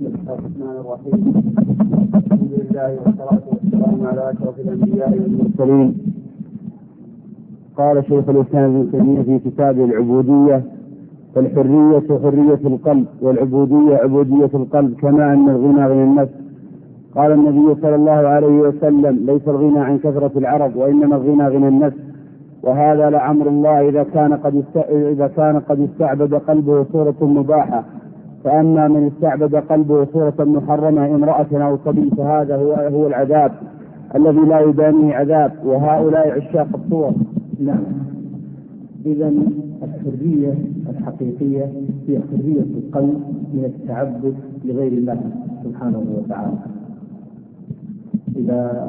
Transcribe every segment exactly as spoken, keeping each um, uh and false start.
بسم الله الرحمن الرحيم. الحمد لله والصلاة والسلام على أشرف الأنبياء والمرسلين. قال شيخ الإسلام ابن تيمية في كتابه العبودية: فالحرية حرية القلب، والعبودية عبودية القلب، كما أن الغنى غنى النفس. قال النبي صلى الله عليه وسلم: ليس الغنى عن كثرة العرب، وإنما الغنى غنى النفس. وهذا لعمر الله إذا كان قد إذا كان قد استعبد قلبه صورة مباحة. فأما من استعبد قلبه صورة محرمة، امرأة أو صبي، فهذا هو هو العذاب الذي لا يدانيه عذاب، وهؤلاء عشاق الصور. نعم. إذا الحرية الحقيقية هي حرية القلب من التعبد لغير الله سبحانه وتعالى. إذا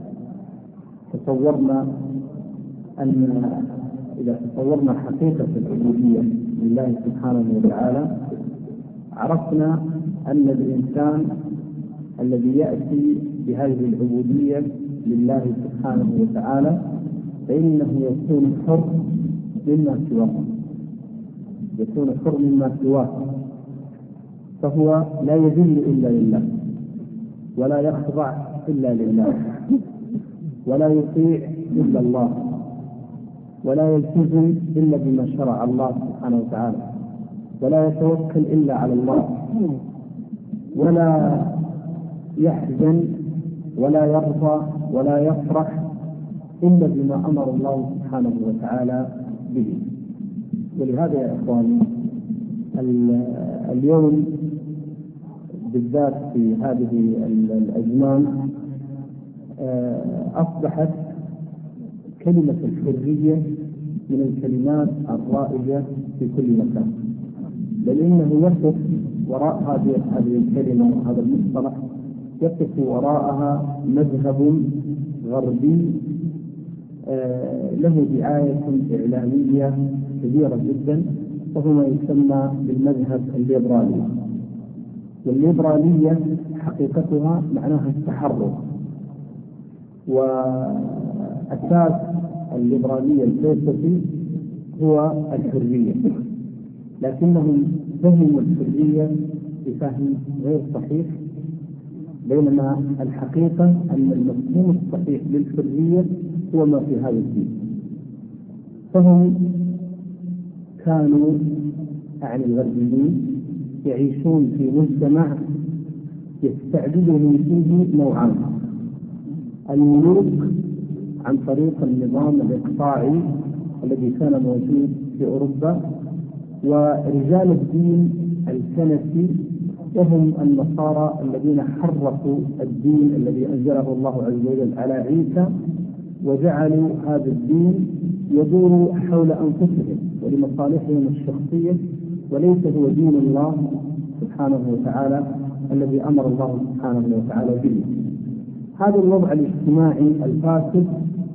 تصورنا أن إذا تصورنا حقيقة العبودية لله سبحانه وتعالى، عرفنا أن الإنسان الذي يأتي بهذه العبودية لله سبحانه وتعالى فإنه يكون حر مما سواه، يكون حر مما سواه، فهو لا يذل إلا لله، ولا يخضع إلا لله، ولا يطيع إلا الله، ولا يلتزم إلا بما شرع الله سبحانه وتعالى، ولا يتوكل إلا على الله، ولا يحزن ولا يرضى ولا يفرح إلا بما أمر الله سبحانه وتعالى به. ولهذا يا إخواني، اليوم بالذات في هذه الأزمان أصبحت كلمة الحرية من الكلمات الرائجة في كل مكان، بل إنه يقف وراء هذه هذه الكلمة وهذا المصطلح يقف وراءها مذهب غربي له دعاية إعلامية كبيرة جدا، وهو ما يسمى بالمذهب الليبرالي. والليبرالية حقيقتها معناها التحرر، وأساس الليبرالية الفلسفي هو الحرية، لكنهم فهموا الحرية بفهم غير صحيح، بينما الحقيقة أن المفهوم الصحيح للحرية هو ما في هذا الدين. فهم كانوا عن الغربيين يعيشون في مجتمع يستعبدهم فيه نوعان: الملوك عن طريق النظام الإقطاعي الذي كان موجود في أوروبا، ورجال الدين الكنسي وهم النصارى الذين حرفوا الدين الذي أنزله الله عز وجل على عيسى، وجعلوا هذا الدين يدور حول أنفسهم ولمصالحهم الشخصية، وليس هو دين الله سبحانه وتعالى الذي أمر الله سبحانه وتعالى به. هذا الوضع الاجتماعي الفاسد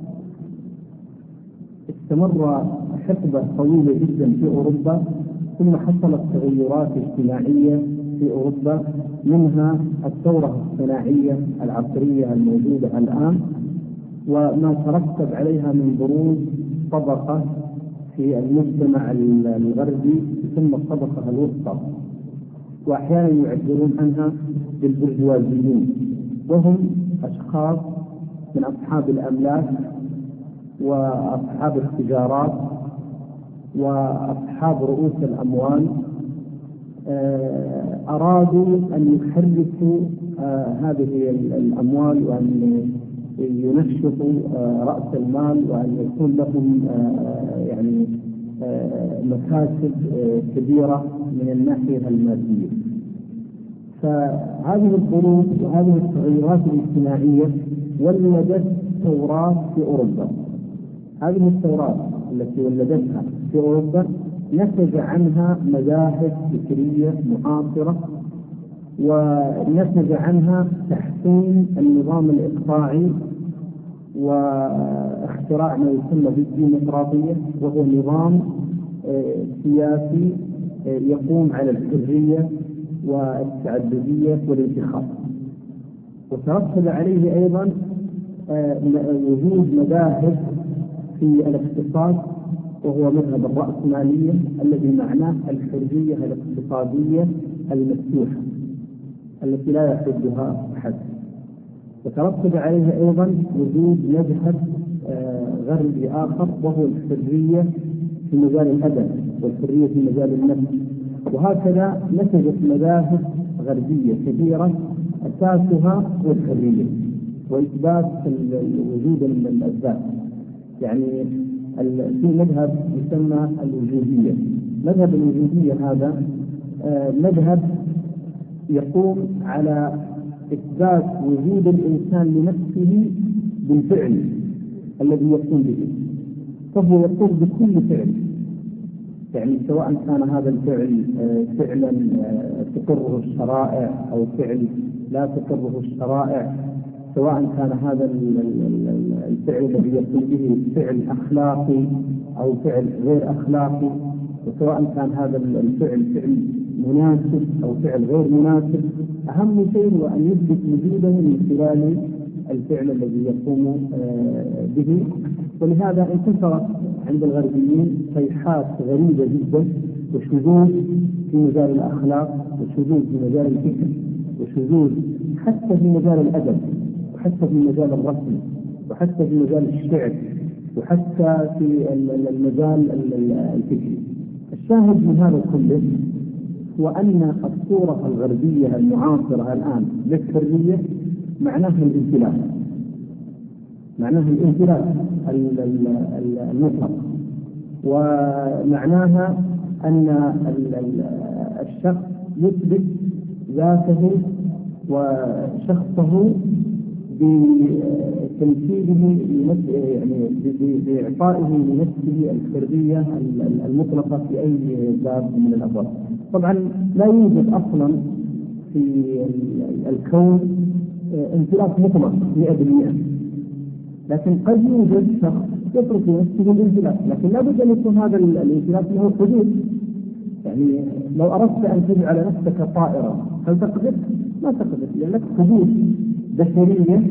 استمر حقبة طويلة جدا في أوروبا، ثم حصلت تغيرات اجتماعية في أوروبا، منها الثورة الصناعية العصرية الموجودة الآن، وما ترتب عليها من بروز طبقة في المجتمع الغربي ثم الطبقة الوسطى، وأحيانا يعبرون عنها بالبرجوازيين، وهم أشخاص من أصحاب الأملاك وأصحاب التجارات وأصحاب رؤوس الأموال، أرادوا أن يحركوا هذه الأموال وأن ينشطوا رأس المال، وأن يكون لهم يعني مكاسب كبيرة من الناحية المادية. فهذه الظروف وهذه التغيرات الاجتماعية ولدت ثورات في أوروبا. هذه الثورات التي ولدتها في أوروبا نتج عنها مذاهب فكرية معاصرة، ونتج عنها تحسين النظام الإقطاعي واختراع ما يسمى بالديمقراطية، وهو نظام سياسي يقوم على الحرية والتعددية والانتخاب. وترتب عليه أيضا وجود مذاهب في الاقتصاد، وهو مذهب الرأسمالية الذي معناه الحرية الاقتصادية المفتوحة. التي لا يحدها أحد. وترتب عليها أيضا وجود مذهب غربي آخر وهو الحرية في مجال الأدب والحرية في مجال النفس. وهكذا نتجت مذاهب غربية كثيرة أساسها هو الحرية وإثبات وجود الذات. يعني في مذهب يسمى الوجودية. مذهب الوجودية هذا مذهب يقوم على إثبات وجود الإنسان لنفسه بالفعل الذي يقوم به، فهو يقوم بكل فعل، يعني سواء كان هذا الفعل فعلا تقره الشرائع أو فعل لا تقره الشرائع، سواء كان هذا الفعل الذي يقوم به فعل أخلاقي أو فعل غير أخلاقي، وسواء كان هذا الفعل فعل مناسب أو فعل غير مناسب. أهم شيء هو أن يثبت وجوده من خلال الفعل الذي يقوم به. ولهذا انتشرت عند الغربيين صيحات غريبة جدا وشذوذ في مجال الأخلاق وشذوذ في مجال الفكر وشذوذ حتى في مجال الأدب وحتى في مجال الرسم وحتى في مجال الشعر وحتى في المجال الفكري. الشاهد من هذا كله هو أن الصورة الغربية المعاصرة الآن للحرية معناها الانفلات، معناها الانفلات المطلق، ومعناها أن الشخص يثبت ذاته وشخصه بتمثيله يعني بإعطائه لنفسه الحرية المطلقة في أي باب من الأبواب. طبعا لا يوجد أصلا في الكون انفلات مطلق مئة بالمئة، لكن قد يوجد شخص يترك نفسه الانفلات، لكن لا بد أن يكون هذا الانفلات له حدود. يعني لو أردت أن تجعل نفسك طائرة هل تقدر؟ ما تقدر، لأنك حدود بشرية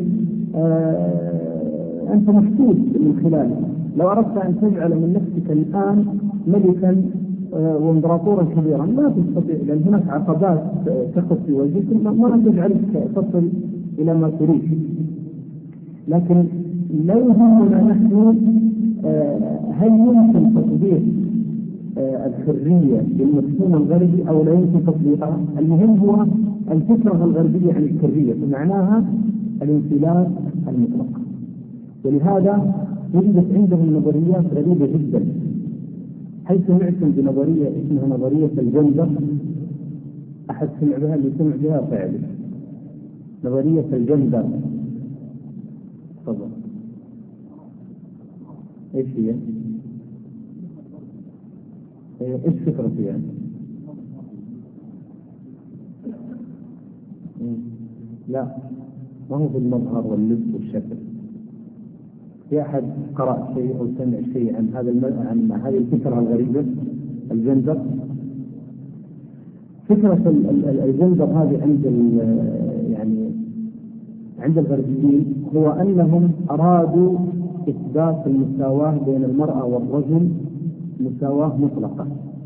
آه أنت محدود من خلالها. لو أردت أن تجعل من نفسك الآن ملكا آه وامبراطورا كبيرا ما تستطيع، لأن هناك عقبات تقف في وجهك ما تجعلك تصل إلى ما تريد. لكن لا يهمنا نحن آه هل يمكن تطبيق آه الحرية بالمفهوم الغربي أو لا يمكن تطبيقها. المهم هو الفكرة الغربية عن الحرية معناها الانفلات المطلق. ولهذا وجدت عندهم نظريات غريبة جدا. هل سمعتم بنظرية اسمها نظرية الجندر؟ أحد سمع بها؟ اللي سمع بها فعلا نظرية الجندر. تفضل. ايش هي؟ ايش فكرتها يعني؟ لا ما هو في المظهر واللبس والشكل. في أحد قرأ شيء أو سمع شيء عن هذا الم... عن هذه الفكرة الغريبة الجندر؟ فكرة الجندر هذه عند يعني عند الغربيين هو أنهم أرادوا إثبات المساواة بين المرأة والرجل مساواة مطلقة،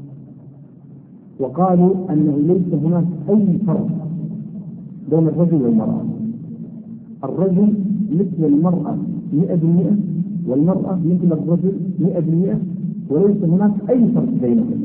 وقالوا أنه ليس هناك أي فرق بين الرجل والمرأة. الرجل مثل المرأة مئة بالمئة والمرأة مثل الرجل مئة بالمئة وليس هناك أي فرق بينهم.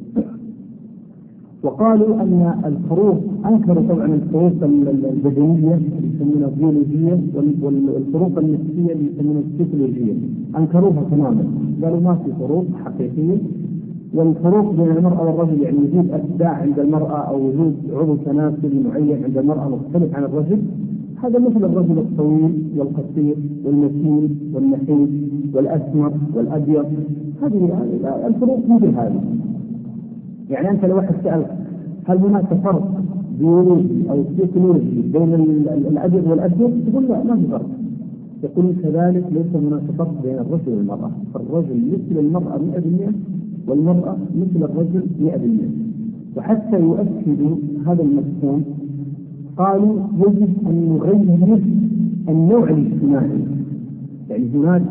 وقالوا أن الفروق، أنكروا طبعا الفروق البدنية يسمونها البيولوجية والفروق النفسية يسمونها السيكولوجية، أنكروها تماما، قالوا ما في فروق حقيقية. والفروق بين المرأة والرجل يعني وجود أتباع عند المرأة أو وجود عضو تناسلي معين عند المرأة مختلف عن الرجل، هذا مثل الرجل الطويل والقصير والمتين والنحيف والأسمر والأبيض، هذه الفروق مثل هذه. يعني أنت لو واحد سألك هل هناك فرق بيولوجي أو سيكولوجي بين الأبيض والأسود تقول لا ما في فرق. يقول كذلك ليس هناك فرق بين الرجل والمرأة، الرجل مثل المرأة مئة بالمئة والمرأة مثل الرجل مئة بالمئة. وحتى يؤكدوا هذا المفهوم قالوا يجب أن نغير النوع الاجتماعي. يعني هناك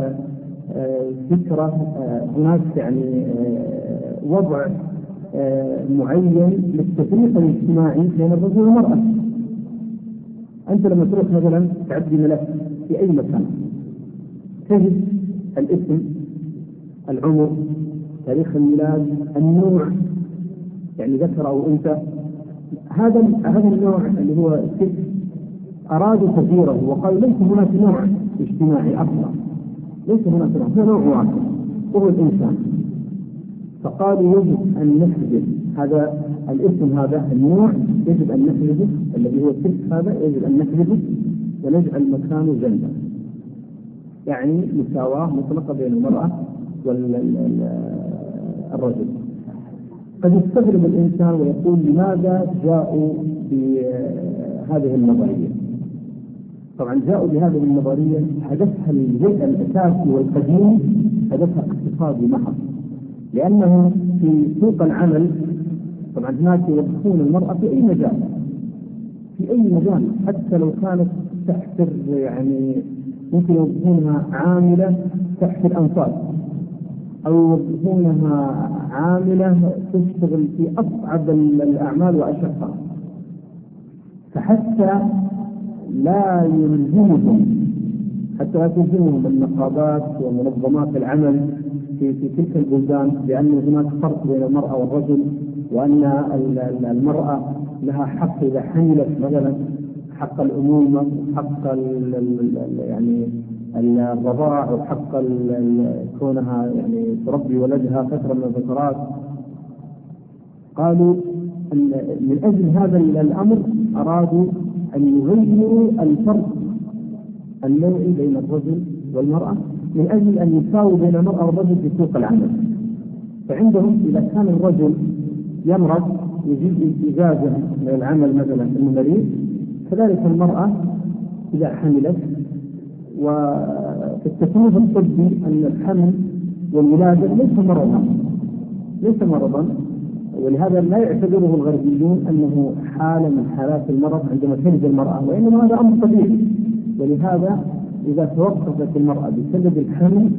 فكرة، هناك يعني وضع معين للتفريق الاجتماعي بين الرجل والمرأة. أنت لما تروح مثلا تعدي ملف في أي مكان تجد الاسم، العمر، تاريخ الميلاد، النوع يعني ذكر أو أنثى. هذا هذا النوع اللي هو ست أرادوا تغييره وقالوا ليس هناك نوع اجتماعي أصلا، ليس هناك نوع، هو نوع واحد وهو الإنسان. فقالوا يجب أن نحذف هذا الاسم، هذا النوع يجب أن نحذفه، الذي هو ست هذا يجب أن نحذفه ونجعل مكانه جنبه، يعني مساواة مطلقة بين المرأة والرجل. قد يستغرب الإنسان ويقول لماذا جاءوا بهذه النظرية؟ طبعا جاءوا بهذه النظرية هدفها الأساسي والقديم هدفها اقتصادي محض، لأنه في سوق العمل طبعا هناك يوظفون المرأة في أي مجال، في أي مجال حتى لو كانت تحت يعني ممكن يوظفونها عاملة تحت الأنفاق، أو يوظفونها عاملة تشتغل في أصعب الأعمال وأشقها، فحتى لا يلزمهم حتى لا تلزمهم النقابات ومنظمات العمل في في تلك البلدان بأن هناك فرق بين المرأة والرجل، وأن المرأة لها حق إذا حملت مثلا حق الأمومة، حق يعني الرضاع، وحق كونها يعني تربي ولدها فترة من الفترات. قالوا من أجل هذا الأمر أرادوا أن يغيروا الفرق النوعي بين الرجل والمرأة من أجل أن يساووا بين المرأة والرجل في سوق العمل. فعندهم إذا كان الرجل يمرض يجيب إجازة من العمل مثلا إنه مريض، كذلك المرأة إذا حملت. وفي التصنيف الطبي أن الحمل والولادة ليس مرضا، ليس مرضا، ولهذا لا يعتبره الغربيون أنه حالة من حالات المرض عندما تلد المرأة، وإنما هذا أمر طبيعي. ولهذا إذا توقفت المرأة بسبب الحمل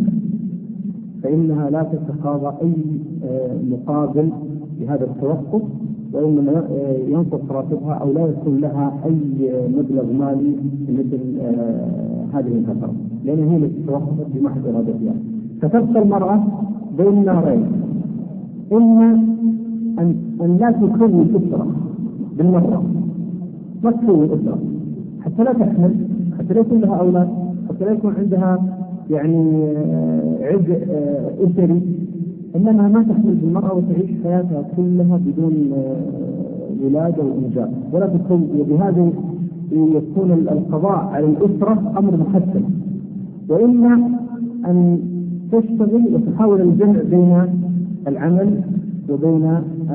فإنها لا تتقاضى أي مقابل بهذا التوقف، وإنما ينقص راتبها أو لا يكون لها أي مبلغ مالي مثل هذه الفترة، لأن هي التي توقفت بمحض إرادتها. فتبقى المرأة بين نارين، إما أن, أن لا تكون أسرة بالمرة، ما تكون أسرة حتى لا تحمل، حتى لا يكون لها أولاد، حتى لا يكون عندها يعني عبء أسري، إنما ما تحمل بالمرأة وتعيش حياتها كلها بدون ولادة وإنجاب ولا تكون. وبهذا يكون القضاء على الأسرة أمر محتم. وإما أن تشتغل وتحاول الجمع بين العمل وبين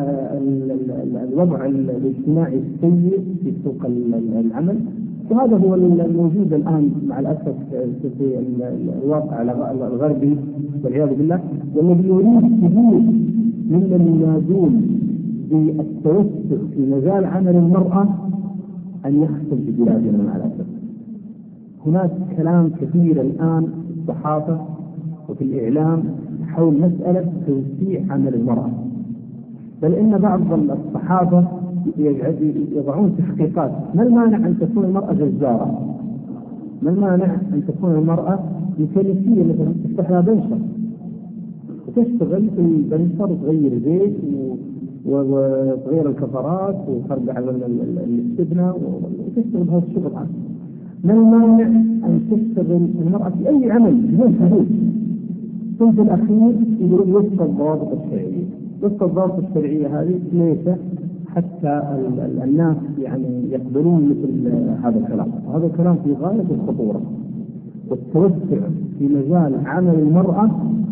الوضع الاجتماعي السيء في سوق العمل. وهذا هو الموجود الآن مع الأسف في الواقع الغربي والعياذ بالله. والذي يريد كثير ممن ينادون بالتوسع في مجال عمل المرأة أن يحصل في بلادنا مع الأسف. هناك كلام كثير الآن في الصحافة وفي الإعلام حول مسألة توسيع عمل المرأة، بل إن بعض الصحافة يضعون تحقيقات: ما المانع أن تكون المرأة جزارة؟ ما المانع أن تكون المرأة ميكانيكية مثلا تفتح لها بنشر وتشتغل في البنشر وتغير زيت وتغير الكفرات وترجع الاستبنة وتشتغل بهذا الشغل. ما المانع أن تشتغل المرأة في أي عمل بدون حدود؟ ثم في الأخير يقولون وفق الضوابط الشرعية. وفق الضوابط الشرعية هذه ليس حتى الناس يعني يقبلون مثل هذا الكلام. وهذا الكلام في غاية الخطورة. والتوسع في مجال عمل المرأة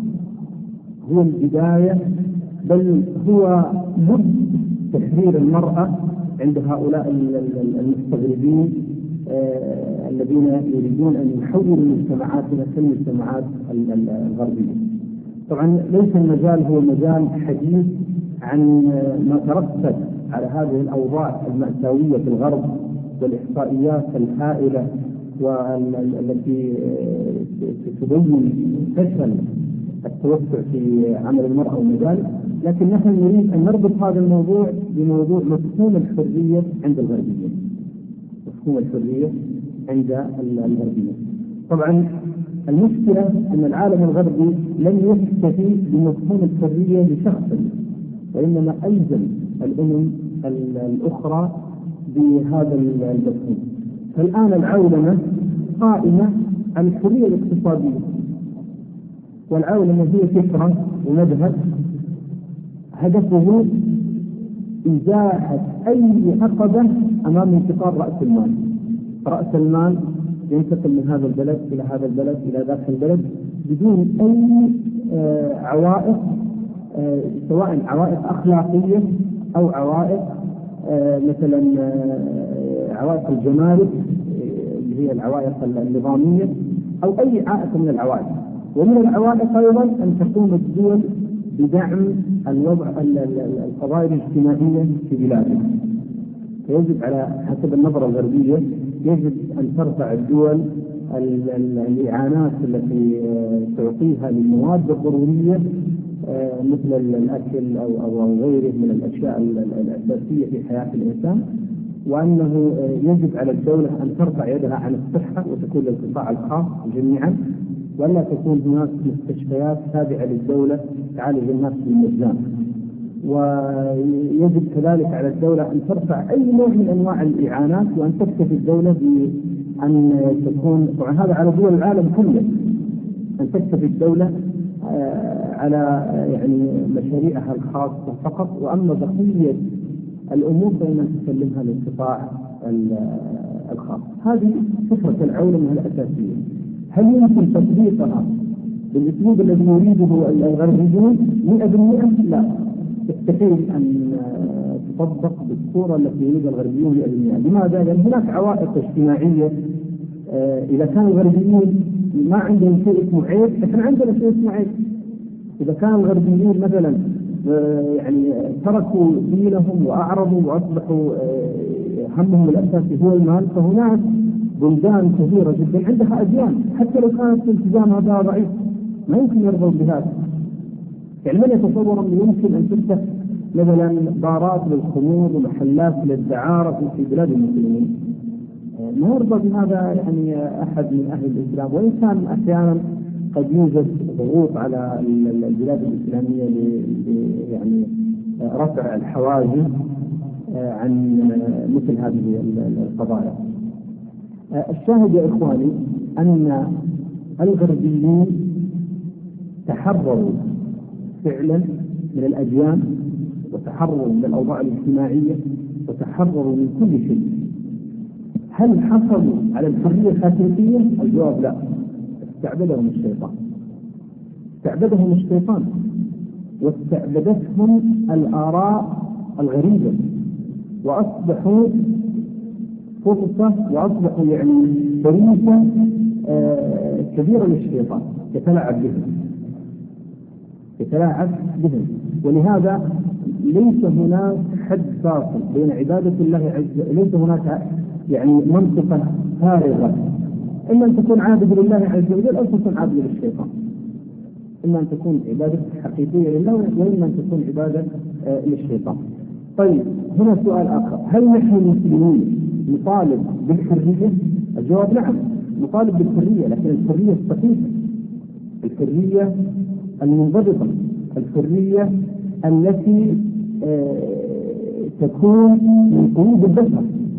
هو البداية، بل هو مد تحرير المرأة عند هؤلاء المستغربين آه الذين يريدون أن يحولوا مجتمعاتنا كالمجتمعات الغربية. طبعا ليس المجال هو مجال حديث عن ما ترتب على هذه الأوضاع المأساوية في الغرب والإحصائيات الهائلة والتي تبين فشل التوسع في عمل المرأة ومجال. لكن نحن نريد أن نربط هذا الموضوع بموضوع مفهوم الحرية عند الغربيين. مفهوم الحرية عند الغربية. طبعا المشكلة أن العالم الغربي لم يكتفي بمفهوم الحرية لشخص، وإنما ألزم الأمم الأخرى بهذا المفهوم. فالآن العولمة قائمة على الحرية الاقتصادية، والعولمة هي فكرة ومذهب هدفه إزاحة أي عقبة أمام انتقال رأس المال. رأس المال ينتقل من هذا البلد إلى هذا البلد إلى ذاك البلد بدون أي آه عوائق، آه سواء عوائق أخلاقية أو عوائق آه مثلا آه عوائق الجمارك اللي هي العوائق النظامية، أو أي عائق من العوائق. ومن العوائق أيضا أن تقوم الدول بدعم الوضع القضايا الاجتماعية في بلادها. فيجب على حسب النظرة الغربية يجب أن ترفع الدول الإعانات التي تعطيها للمواد الضرورية مثل الأكل أو غيره من الأشياء الأساسية في حياة الإنسان، وأنه يجب على الدولة أن ترفع يدها عن الصحة وتكون للقطاع الخاص جميعا، ولا تكون هناك مستشفيات تابعة للدولة تعالج الناس بالمجان. ويجب كذلك على الدولة أن ترفع أي نوع من أنواع الإعانات، وأن تكتفي الدولة بأن تكون، طبعا هذا على دول العالم كله، أن تكتفي الدولة على يعني مشاريعها الخاصة فقط، وأما بقية الأمور فإن تسلمها للقطاع الخاص. هذه فكرة العولمة الأساسية. هل يمكن تطبيقها بالأسلوب الذي يريده الغربيون مئة بالمئة؟ لا، يستحيل أن تطبق بالصورة التي يريدها الغربيون مئة بالمئة. لماذا؟ لأن هناك عوائق اجتماعية. إذا كان الغربيون ما عندهم شيء اسمه عيب، لكن عندنا شيء اسمه عيب. إذا كان الغربيون مثلا يعني تركوا دينهم وأعرضوا وأصبحوا همهم الأساسي هو المال، فهناك بلدان كثيرة جدا عندها أديان حتى لو كانت التزامها بها ضعيف ما يمكن يرضوا بهذا. يعني من يتصور أنه يمكن أن تفتح مثلا بارات للخمور ومحلات للدعارة في بلاد المسلمين؟ ما يرضى بهذا يعني أحد من أهل الإسلام. وإن كان أحيانا قد يوجد ضغوط على البلاد الإسلامية يعني رفع الحواجز عن مثل هذه القضايا. الشاهد يا إخواني أن الغربيين تحرروا فعلا من الأديان، وتحرروا من الأوضاع الاجتماعية، وتحرروا من كل شيء. هل حصلوا على الحرية الحقيقية؟ الجواب لا، استعبدهم الشيطان. استعبدهم الشيطان واستعبدتهم الآراء الغريبة، وأصبحوا فرصة وأصبحوا يعني فريسة آه كبيرة للشيطان يتلاعب بهم يتلاعب بهم ولهذا ليس هناك حد فاصل بين عبادة الله عز وجل، ليس هناك يعني منطقة فارغة، إما أن تكون عابد لله عز وجل أو تكون عابد للشيطان. إما أن تكون عبادة حقيقية لله وإما أن تكون عبادة آه للشيطان. طيب هنا سؤال آخر، هل نحن المسلمين نطالب بالحرية؟ الجواب نعم، نطالب بالحرية، لكن الحرية الصحيحة، الحرية المنضبطة، الحرية التي آه تكون من قلوب البشر.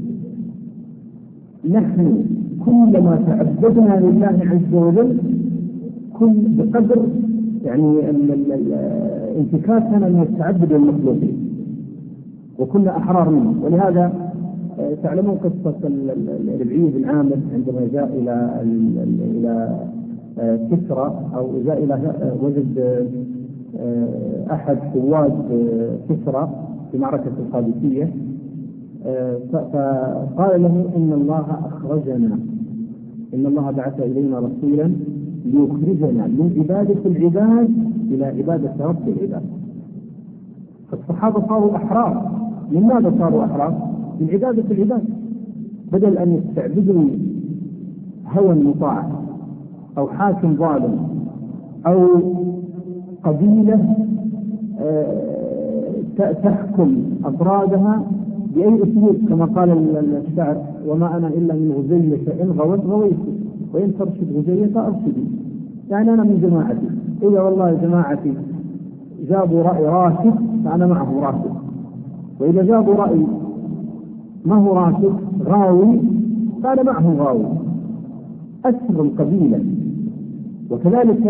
نحن كلما تعبدنا لله عز وجل كل بقدر يعني انتكاسنا من التعبد للمخلوقين، وكنا أحرار منه. ولهذا تعلمون قصة ربعي بن عامر عندما جاء إلى إلى كسرى أو جاء إلى وجد أحد قواد كسرى في معركة القادسية، فقال له إن الله أخرجنا، إن الله بعث إلينا رسولا ليخرجنا من عبادة العباد إلى عبادة رب العباد. فالصحابة صاروا أحرار. لماذا صاروا أحرار؟ من عبادة العباد، بدل أن يستعبدوا هوى مطاع أو حاكم ظالم أو قبيلة تحكم أفرادها بأي أسلوب كما قال الشاعر: وما أنا إلا من غزية إن غوت غويت وإن ترشد غزية فأرشدي. يعني أنا من جماعتي، إذا والله جماعتي جابوا رأي راشد فأنا معه راشد، وإذا جابوا رأي ما هو راشد غاوي فأنا معه غاوي. أسر القبيلة، وكذلك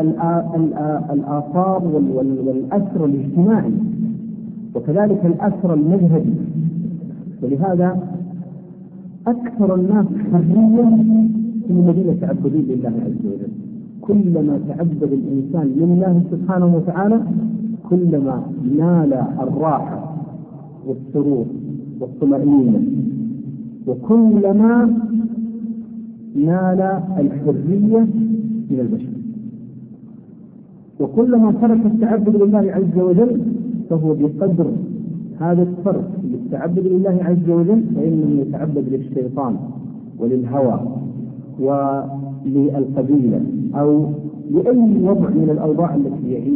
الآثار والأسر الاجتماعي، وكذلك الأسر المذهبي. ولهذا أكثر الناس حرية في الذين تعبدون لله عز وجل. كلما تعبد الإنسان لله سبحانه وتعالى كلما نال الراحة والسرور والطمأنينة، وكلما نال الحرية من البشر. وكلما ترك التعبد لله عز وجل فهو بقدر هذا الفرق للتعبد لله عز وجل فإنه يتعبد للشيطان وللهوى وللقبيلة أو لأي وضع من الأوضاع التي يعيش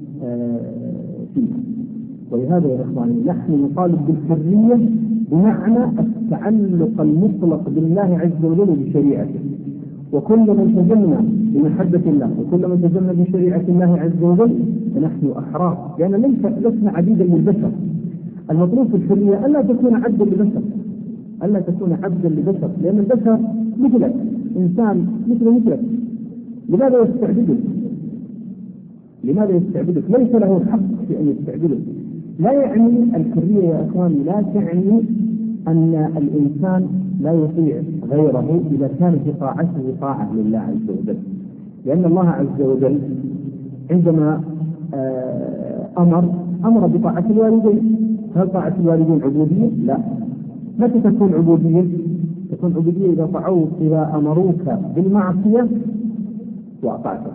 فيها. ولهذا يا إخواني نحن نطالب بالحرية بمعنى التعلق المطلق بالله عز وجل وبشريعته. وكلما التزمنا بمحبة الله وكلما التزمنا بشريعة الله عز وجل فنحن أحرار، لأن ليس لسنا عبيدا للبشر. المطلوب في الحرية ألا تكون عبدا لبشر، ألا تكون عبدا لبشر، لأن البشر مثلك، إنسان مثل مثلك. لماذا يستعبدك؟ لماذا يستعبدك؟ ليس له حق في أن يستعبدك. لا يعني الحرية يا أخواني لا تعني أن الإنسان لا يطيع غيره إذا كان في طاعته طاعة لله عز وجل، لأن الله عز وجل عندما أمر أمر بطاعة الوالدين. هل طاعة الوالدين عبودية؟ لا. متى تكون عبودية؟ تكون عبودية إذا طاعوك، إذا أمروك بالمعصية وأطعته.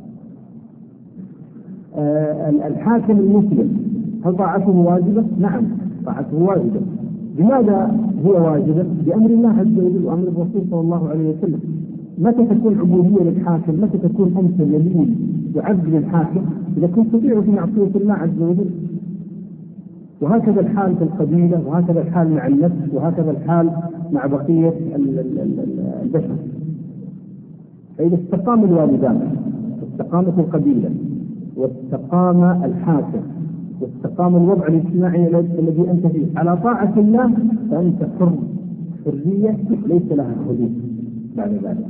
الحاكم المسلم هل طاعته واجبة؟ نعم طاعته واجبة. لماذا هي واجبة؟ بأمر الله عز وجل وأمر الرسول صلى الله عليه وسلم. متى تكون عبودية للحاكم؟ متى تكون أنت ذليل وعبد للحاكم؟ إذا كنت تطيع في معصية الله عز وجل. وهكذا الحال في القبيلة، وهكذا الحال مع النفس، وهكذا الحال مع بقية البشر. فإذا استقام الوالدان واستقامت القبيلة واستقام الحاكم واستقام الوضع الاجتماعي الذي أنت فيه على طاعة الله فأنت حر حرية ليس لها حدود بعد ذلك.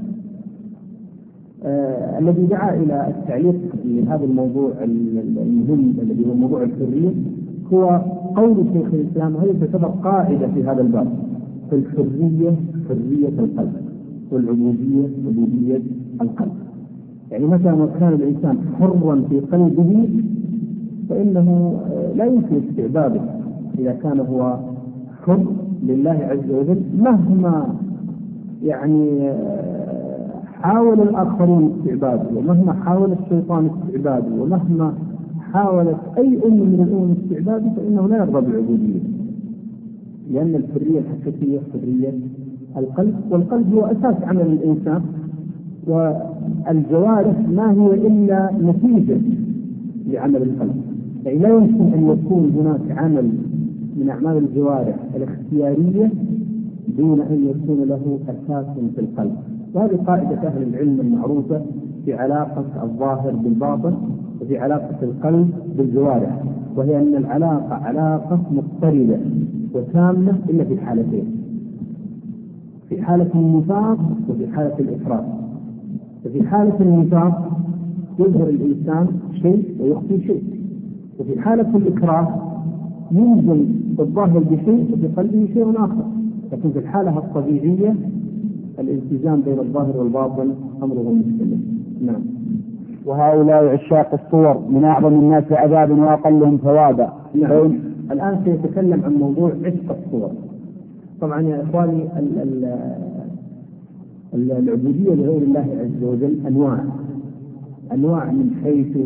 آه الذي دعا إلى التعليق لهذا الموضوع المهم الذي هو موضوع الحرية هو قول شيخ الإسلام، وهي تعتبر قاعدة في هذا الباب: فالحرية حرية القلب والعبودية عبودية القلب. يعني متى ما كان الإنسان حرا في قلبه فإنه لا يمكن استعباده. إذا كان هو حر لله عز وجل مهما يعني حاول الآخرون استعباده، ومهما حاول الشيطان استعباده، ومهما حاولت أي أم من الأمم استعباده فإنه لا يرضى بالعبودية، لأن الحرية الحقيقية حرية القلب. والقلب هو أساس عمل الإنسان، والجوارح ما هي إلا نتيجة لعمل القلب. يعني لا يمكن أن يكون هناك عمل من أعمال الجوارح الاختيارية دون أن يكون له أساس في القلب. وهذه قاعدة أهل العلم المعروفة في علاقة الظاهر بالباطن وفي علاقة القلب بالجوارح، وهي أن العلاقة علاقة مضطردة وتامة إلا في حالتين: في حالة النفاق وفي حالة الإفراط. ففي حالة النفاق يظهر الإنسان شيء ويخفي شيء، وفي حالة الإكراه ينزل الظاهر بشيء وفي قلبه شيء آخر. لكن في الحالة الطبيعية الالتزام بين الظاهر والباطن أمره مستمر. نعم. وهؤلاء عشاق الصور من أعظم الناس عذابا وأقلهم ثوابا. نعم. الآن سيتكلم عن موضوع عشق الصور. طبعا يا إخواني ال ال العبودية لغير الله عز وجل أنواع أنواع من حيث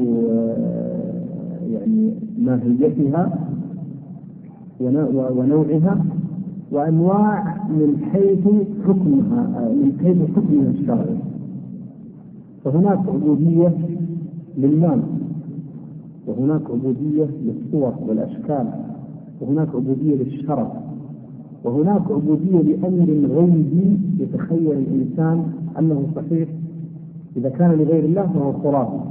يعني ماهيتها ونوعها، وأنواع من حيث حكمها من حيث حكمها الشرعي. فهناك عبودية للمال، وهناك عبودية للصور والأشكال، وهناك عبودية للشرف، وهناك عبودية لأمر غيبي يتخيل الإنسان أنه صحيح، إذا كان لغير الله فهو خرافي.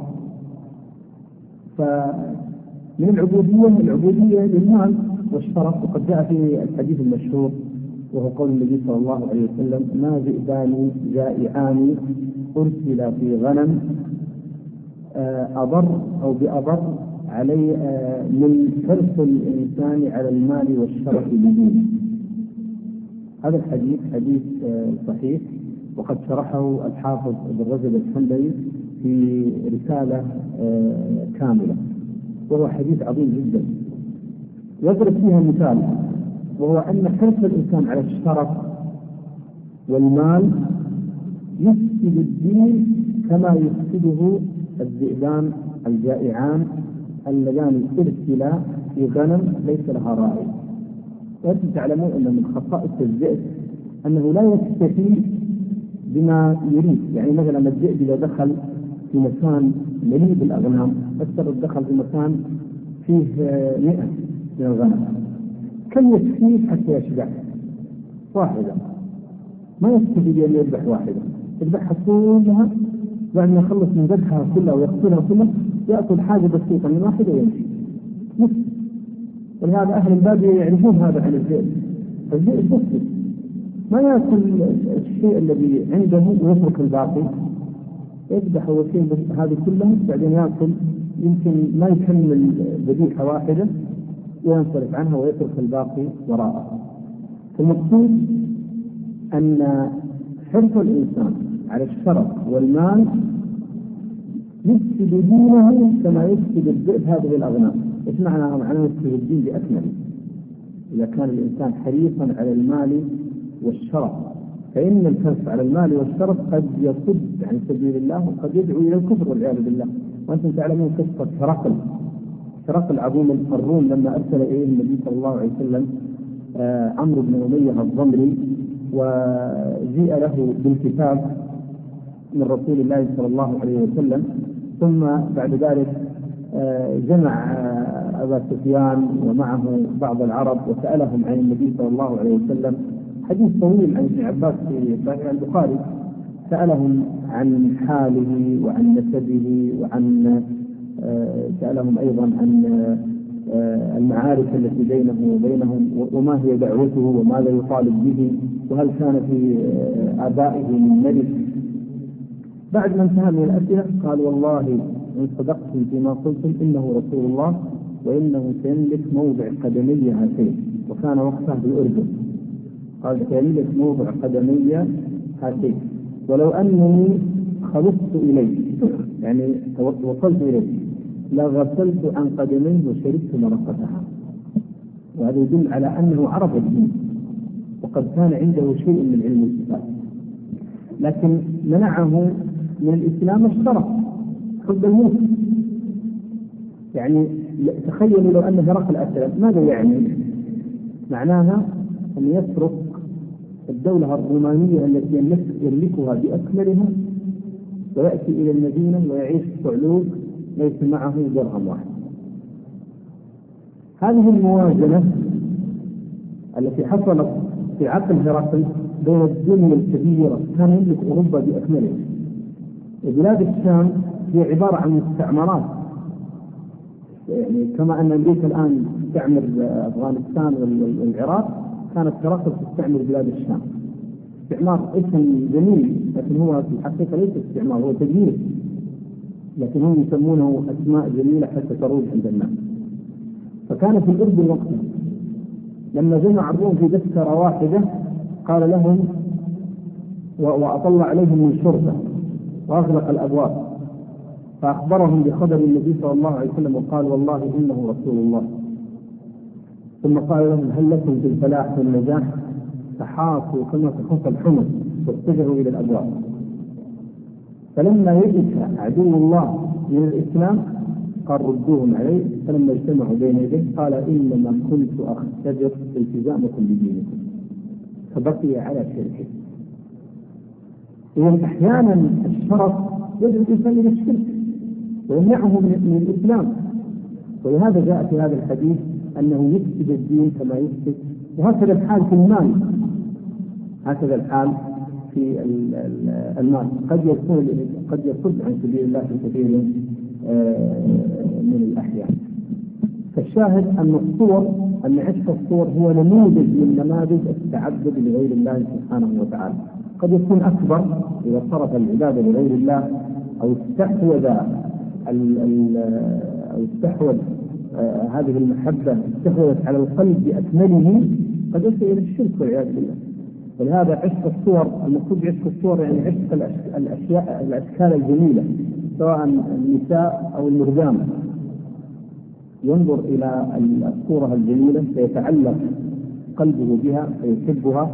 فمن العبودية العبودية للمال والشرف، وقد جاء في الحديث المشهور وهو قول النبي صلى الله عليه وسلم: ما ذئبان جائعان أرسل في غنم أضر أو بأضر علي من حرص الإنسان على المال والشرف بدينه. هذا الحديث حديث صحيح، وقد شرحه الحافظ ابن رجب الحنبلي في رسالة كاملة، وهو حديث عظيم جدا. يضرب فيها مثال، وهو أن حرص الإنسان على الشرف والمال يفسد الدين كما يفسده الذئبان الجائعان اللذان ارسلا في غنم ليس لها راعي. وأنتم تعلمون أن من خصائص الذئب أنه لا يكتفي بما يريد. يعني مثلا الذئب إذا دخل في مكان مليء بالأغنام، أكثر دخل في مكان فيه مئة من الغنم، كم يكفيه حتى يشبع؟ واحدة. ما يكتفي بأن يذبح واحدة، يذبحها كلها، بعد ما يخلص من ذبحها كلها ويقتلها كلها يأكل حاجة بسيطة من واحدة ويمشي. ولهذا أهل البادية يعرفون هذا عن الذئب. الذئب بسيط، ما يأكل الشيء الذي عنده ويترك الباقي، يذبح وشيء هذه كلها، بعدين يأكل يمكن ما يكمل ذبيحة واحدة وينصرف عنها ويترك الباقي وراءه. المقصود أن حرص الإنسان على الشرف والمال يفسد دينه كما يفسد الذئب هذه الأغنام. إيش معناها؟ معناه يفسد الدين بأكمله. إذا كان الإنسان حريصا على المال والشرف، فإن الحرص على المال والشرف قد يصد عن سبيل الله وقد يدعو إلى الكفر والعياذ بالله. وأنتم تعلمون قصة هرقل هرقل عظيم الروم لما أرسل إليه النبي صلى الله عليه وسلم آه عمرو بن أمية الضمري، وجيء له بالكتاب من رسول الله صلى الله عليه وسلم، ثم بعد ذلك آه جمع آه أبا سفيان ومعه بعض العرب وسألهم عن النبي صلى الله عليه وسلم. حديث طويل عن ابن عباس في صحيح البخاري، سألهم عن حاله وعن نسبه وعن آه سألهم أيضا عن آه المعارف التي بينه وبينهم، وما هي دعوته وماذا يطالب به، وهل كان في آه آبائه من ملك. بعد ما انتهى من الأسئلة قال: والله إن صدقتم فيما قلتم إنه رسول الله وإنه سيملك موضع قدمي هاتين. وكان وقتها بالأردن. قال: سيملك موضع قدمي هاتين، ولو أنني خلصت إليه، يعني وصلت إليه، لغسلت عن قدميه وشربت مرقتها. وهذا يدل على أنه عرف الدين وقد كان عنده شيء من علم الكتاب، لكن منعه من الإسلام الشرف، حب الموت. يعني تخيلوا لو أن هرقل أسلم، ماذا يعني؟ معناها أن يترك الدولة الرومانية التي يملكها بأكملها ويأتي إلى المدينة ويعيش صعلوك ليس معه درهم واحد. هذه الموازنة التي حصلت في عقل هرقل بين الدنيا الكبيرة، كان يملك أوروبا بأكملها. بلاد الشام هي عبارة عن مستعمرات، يعني كما أن أمريكا الآن تستعمر أفغانستان والعراق، كانت هرقل تستعمر بلاد الشام. استعمار اسم جميل، لكن هو في الحقيقة ليس استعمار، هو تجميل، لكن هم يسمونه أسماء جميلة حتى تروج عند الناس. فكان في الأردن وقتها لما جمع الروم في دفترة واحدة قال لهم وأطلع عليهم من شرطة وأغلق الأبواب، فأخبرهم بخبر النبي صلى الله عليه وسلم وقال: والله إنه رسول الله. ثم قال لهم: هل لكم في الفلاح والنجاح؟ فحاصوا كما تخص الحمص واتجهوا إلى الأبواب. فلما يئس عدو الله من الإسلام قال: ردوهم عليه. فلما اجتمعوا بين يديه قال: إنما كنت أختبر التزامكم بدينكم، فبقي على شركه. إذن أحيانا الشرف يدعو الإنسان إلى الشرك ويمنعه من الإسلام. ولهذا جاء في هذا الحديث أنه يفسد الدين كما يفسد وهكذا الحال في المال، هكذا الحال في المال، قد يكون قد يصد عن سبيل الله في كثير من الأحيان. فالشاهد أن الصور، أن عشق الصور هو نموذج من نماذج التعبد لغير الله سبحانه وتعالى. قد يكون أكبر إذا صرف العبادة لغير الله أو استحوذ أو استحوذ آه هذه المحبة استحوذت على القلب بأكمله، قد يصل إلى الشرك والعياذ بالله. ولهذا عشق الصور، المقصود بعشق الصور يعني عشق الأشياء الأشكال الجميلة، سواء النساء أو المرجان، ينظر إلى الصورة الجميلة فيتعلق قلبه بها فيحبها،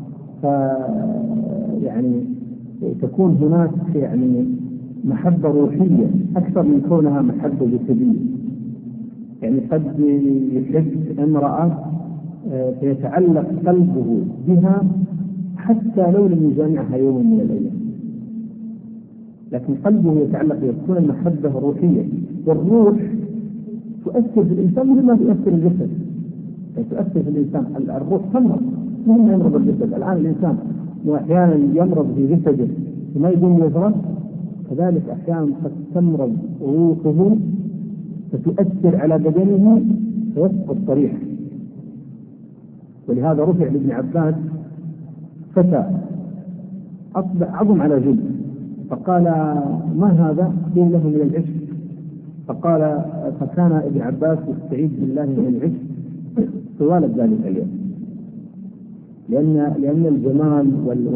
فيعني تكون هناك يعني محبة روحية أكثر من كونها محبة جسدية. يعني قد يحب امرأة فيتعلق قلبه بها حتى لو لم يجامعها يوم من الأيام، لكن قلبه يتعلق بها، تكون المحبة روحية. والروح تؤثر في الإنسان مثل ما تؤثر الجسد، يعني تؤثر في الإنسان. الروح تمرض، مهم يمرض الجسد. الآن الإنسان وأحيانا يمرض في جسده وما يقوم يزرع، كذلك أحيانا قد تمرض روحه فتؤثر على بدنه فيسقط صريحا. ولهذا رفع لابن عباس فتى أصبح عظم على جلد، فقال ما هذا؟ قيل له من العشق. فقال فكان ابن عباس يستعيذ بالله من العشق طوال ذلك اليوم، لأن لأن الجمال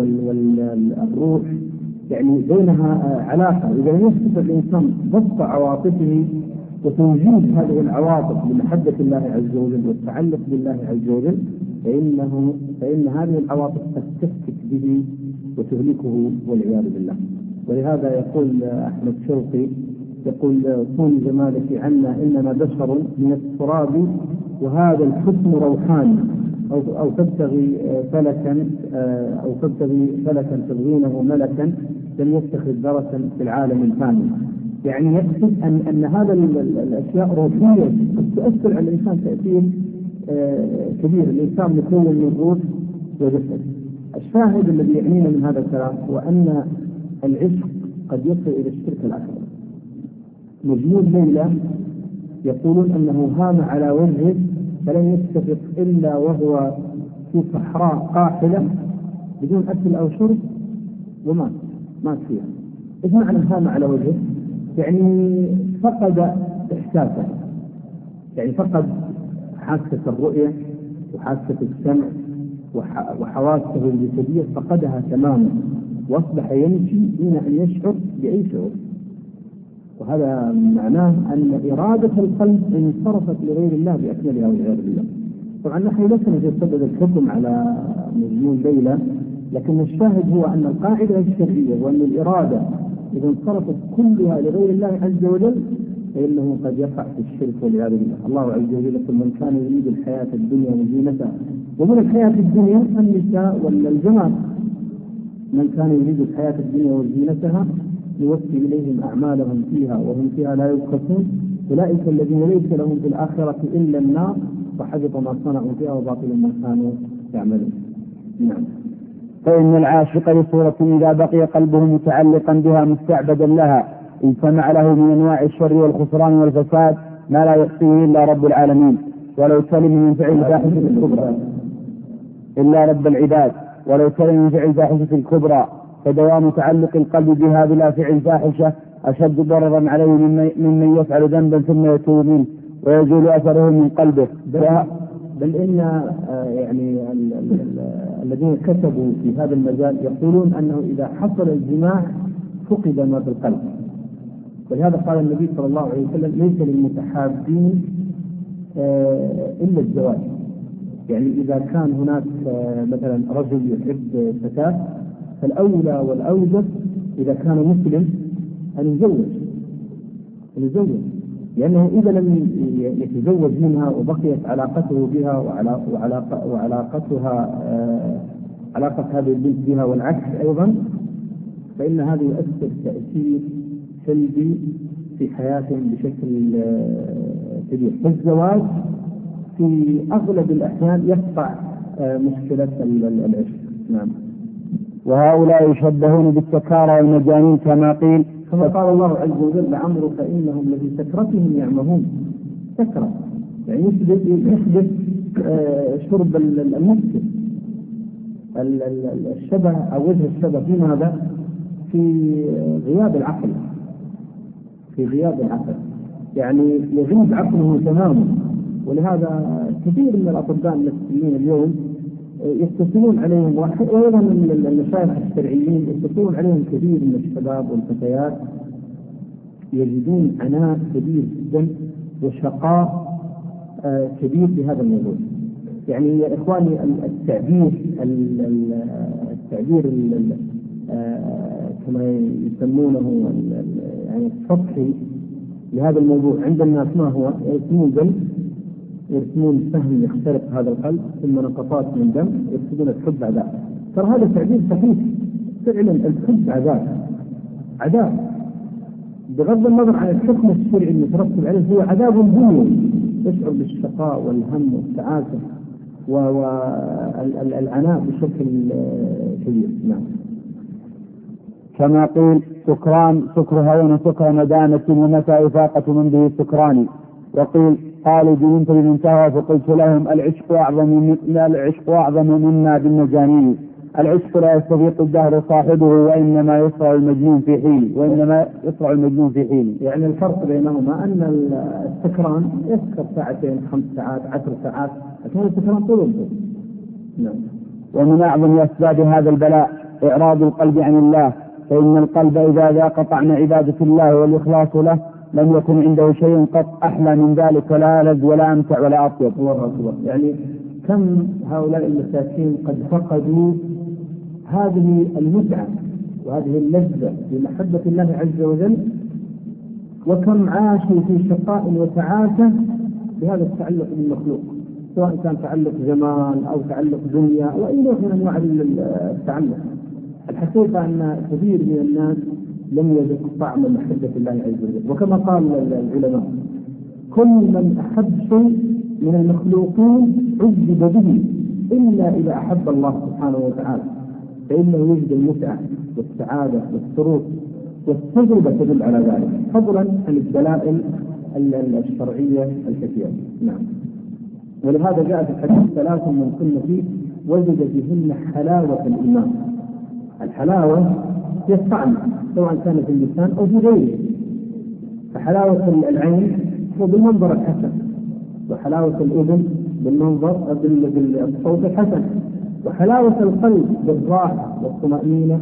والروح يعني بينها علاقة. إذا لم يستطع الإنسان ضبط عواطفه وتوجيه هذه العواطف لمحبة الله عز وجل والتعلق بالله عز وجل، فإنه فإن هذه العواطف قد تفتك به وتهلكه والعياذ بالله. ولهذا يقول أحمد شوقي، يقول كوني جمالك عنا إننا بشر من التراب وهذا الحسن روحاني، أو أو تبتغي فلكا أو تبتغي فلكا تبغينه ملكا لم يتخذ درسا في العالم الفاني. يعني يقصد أن أن هذا الأشياء روحية قد تؤثر على الإنسان تأثير كبير. الإنسان مكون من روح وجسد. الشاهد الذي يعنينا من هذا الكلام هو أن العشق قد يصل إلى الشرك الأكبر. مجنون ليلى يقولون أنه هام على وجهه فلم يستفق إلا وهو في صحراء قاحلة بدون أكل أو شرب ومات مات فيها. إيش معنى هام على وجهه؟ يعني فقد إحساسه، يعني فقد حاسة الرؤية وحاسة السمع وحواسه الجسدية، فقدها تماما وأصبح يمشي دون أن يشعر بأي شعور. وهذا معناه أن إرادة القلب انصرفت لغير الله بأكملها والعياذ بالله. طبعا نحن لسنا نتصدد الحكم على مجنون ليلى، لكن الشاهد هو أن القاعدة الشرعية وأن الإرادة إذا انصرفت كلها لغير الله عز وجل فإنه قد يقع في الشرك والعياذ بالله. الله عز وجل يقول من كان يريد الحياة الدنيا وزينتها، ومن الحياة الدنيا النساء والجمال. من كان يريد الحياة الدنيا وزينتها يوفي إليهم أعمالهم فيها وهم فيها لا يبخسون أولئك الذين ليس لهم في الآخرة إلا النار وحبط ما صنعوا فيها وباطل ما كانوا يعملون. نعم. فإن العاشق لصورة إذا بقي قلبه متعلقا بها مستعبدا لها اجتمع له من أنواع الشر والخسران والفساد ما لا يحصيه إلا رب العالمين، ولو سلم من فعل الفاحشة الكبرى إلا رب العباد ولو سلم من فعل الفاحشة الكبرى، فدوام تعلق القلب بها بلا فعل فاحشة أشد ضررا عليه ممن يفعل ذنبا ثم يتوب منه ويزول أثره من قلبه. بل إن يعني الذين كتبوا في هذا المجال يقولون أنه إذا حصل الجماع فقد ما في القلب. ولهذا قال النبي صلى الله عليه وسلم ليس للمتحابين إلا الزواج. يعني إذا كان هناك مثلا رجل يحب فتاة فالأولى والأوجب إذا كان مسلم أن يزوج أن يزوج لأنه إذا لم يتزوج منها وبقيت علاقته بها وعلاقة وعلاقتها علاقة هذه البنت بها والعكس أيضا، فإن هذا يؤثر تأثير سلبي في حياتهم بشكل كبير. فالزواج في أغلب الأحيان يقطع مشكلة العشق. نعم. وهؤلاء يشبهون بالسكارى والمجانين كما قيل كما قال الله عز وجل: لعمرك فإنهم لفي سكرتهم يعمهون. سكرة يعني يحدث شرب المسكر. الشبه أو وجه الشبه في ماذا؟ في غياب العقل، في غياب العقل يعني يغيب عقله تماما. ولهذا كثير من الأطباء النفسيين اليوم يتصلون عليهم، وأيضا المشايخ الشرعيين يتصلون عليهم كثير من الشباب والفتيات يجدون عناء كبير جدا وشقاء كبير في هذا الموضوع. يعني يا إخواني التعبير التعبير كما يسمونه يعني السطحي لهذا الموضوع عند الناس ما هو؟ يرسمون قلب، يرسمون سهم يخترق هذا القلب، ثم نقطات من دم، يرسمون الحب عذاب. ترى هذا تعبير صحيح فعلا، الحب عذاب عذاب بغض النظر عن الحكم الشرعي المترتب عليه، هو عذاب دنيوي يشعر بالشقاء والهم والسعادة والعناء بشكل كبير. نعم. كما قيل: سكران سكر هون سكر ندامة ومتى إفاقة من به السكران. وقيل: قالوا جننت بمنتهى فقلت لهم: العشق أعظم من العشق أعظم منا بالمجانين. العشق لا يستفيق الدهر صاحبه، وإنما يسرع المجنون في حين وإنما يسرع المجنون في حين. يعني الفرق بينهما أن السكران يسكر ساعتين خمس ساعات عشر ساعات، لكن السكران طول. نعم. ومن أعظم أسباب هذا البلاء إعراض القلب عن الله، فإن القلب إذا ذاق طعم عبادة الله والإخلاص له لم يكن عنده شيء قط أحلى من ذلك، لا ألذ ولا أمتع ولا أطيب. الله أكبر. يعني كم هؤلاء المساكين قد فقدوا هذه المتعة وهذه اللذة بمحبة الله عز وجل، وكم عاشوا في شقاء وتعاسة بهذا التعلق بالمخلوق، سواء كان تعلق جمال أو تعلق دنيا أو أي نوع من أنواع التعلق. الحقيقة أن كثير من الناس لم يذق طعم محبة الله عز وجل. وكما قال العلماء: كل من أحب شيء من المخلوقين عذب به إلا إذا أحب الله سبحانه وتعالى، فإنه يجد المتعة والسعادة والسرور، والتجربة تدل على ذلك، فضلا عن الدلائل الشرعية الكثيرة. نعم. ولهذا جاء في الحديث: ثلاث من كن فيه وجد فيهن حلاوة الإيمان. الحلاوة هي الطعم، سواء كان في اللسان أو في غيره. فحلاوة العين هو بالمنظر الحسن، وحلاوة الأذن بالمنظر بالصوت الحسن، وحلاوة القلب بالراحة والطمأنينة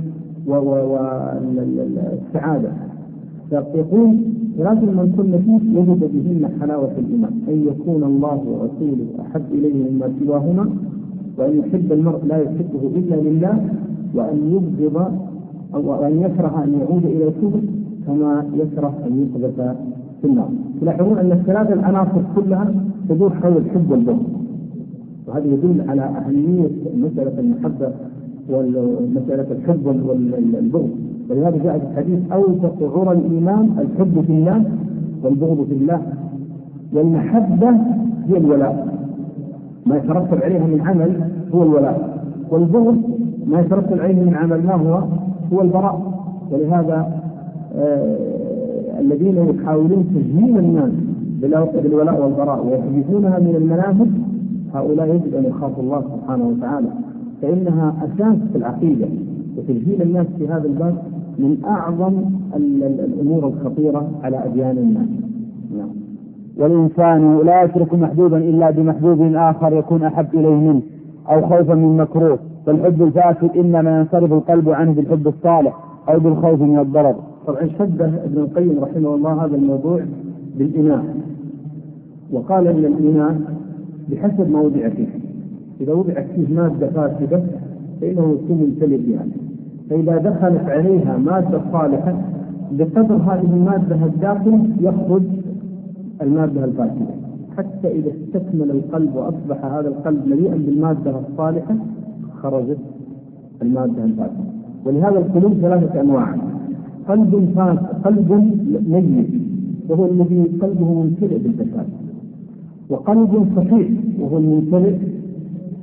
والسعادة. فيقول: ثلاث من كن فيه وجد بهن حلاوة الإيمان، أن يكون الله ورسوله أحب إليه مما سواهما، وأن يحب المرء لا يحبه إلا لله، وأن يبغض أو أن يكره أن يعود إلى الكفر كما يكره أن يقذف في النار. تلاحظون أن الثلاث العناصر كلها تدور حول الحب والبغض، وهذا يدل على أهمية مسألة المحبة ومسألة الحب والبغض. ولهذا جاء في الحديث: أوثق عرى الإيمان الحب في الله والبغض في الله. والمحبة هي الولاء، ما يترتب عليها من عمل هو الولاء، والبغض ما يترتب عليه من عمل ما هو هو البراء. ولهذا آه الذين يحاولون تجميل الناس بالولاء والبراء ويحدثونها من المناهج، هؤلاء يجب أن يخافوا الله سبحانه وتعالى، فإنها أساس في العقيدة. وتجميل الناس في هذا الباب من أعظم الأمور الخطيرة على أديان الناس. نعم. والإنسان لا يترك محبوبا إلا بمحبوب آخر يكون أحب إليه منه، أو خوفا من مكروه. فالحب الفاسد إنما ينصرف القلب عنه بالحب الصالح أو بالخوف من الضرر. طبعا شبه ابن القيم رحمه الله هذا الموضوع بالإناء، وقال إن الإناء بحسب ما وضع فيه، إذا وضعت فيه مادة فاسدة فإنه يكون ممتلئ بها، فإذا دخلت عليها مادة صالحة بقدر هذه المادة الداخل يخرج المادة الفاسدة، حتى إذا استكمل القلب وأصبح هذا القلب مليئا بالمادة الصالحة خرجت المادة الفاسدة. ولهذا القلوب ثلاثة أنواع: قلب فاسد، قلب ميت وهو الذي قلبه ممتلئ بالفساد، وقلب صحيح وهو الممتلئ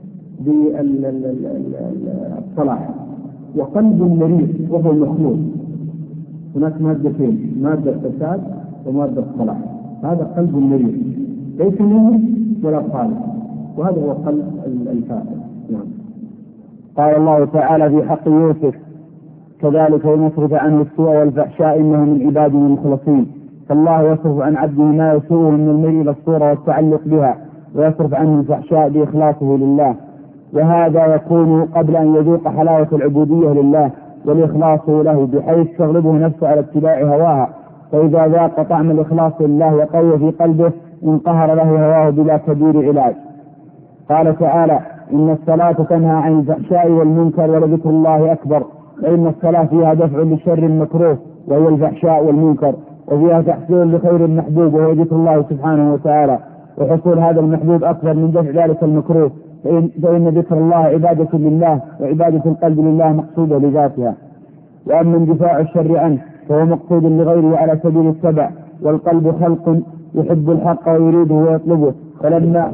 بالصلاح، وقلب مريض وهو المخلوق. هناك مادتين، مادة فساد ومادة صلاح. هذا قلب مريض ليس منه ولا صالح، وهذا هو قلب الفاسد. نعم. قال الله تعالى في حق يوسف: كذلك ونصرف عنه السوء والفحشاء إنه من عباده المخلصين. فالله يصرف عن عبده ما يسوءه من الميل إلى الصورة والتعلق بها، ويصرف عنه الفحشاء بإخلاصه لله، وهذا يكون قبل أن يذوق حلاوة العبودية لله والإخلاص له، بحيث تغلبه نفسه على اتباع هواها. فإذا ذاق طعم الإخلاص لله وقوي في قلبه انقهر له هواه بلا كبير علاج. قال تعالى: إن الصلاة تنهى عن الفحشاء والمنكر ولذكر الله أكبر. فإن الصلاة فيها دفع للشر المكروه وهو الفحشاء والمنكر، وفيها تحصيل لخير المحبوب وهو ذكر الله سبحانه وتعالى، وحصول هذا المحبوب أكبر من دفع ذلك المكروه، فإن, فإن ذكر الله عبادة لله، وعبادة القلب لله مقصودة لذاتها. وأما اندفاع الشر عنه فهو مقصود لغيره على سبيل التبع. والقلب خلق يحب الحق ويريده ويطلبه، فلما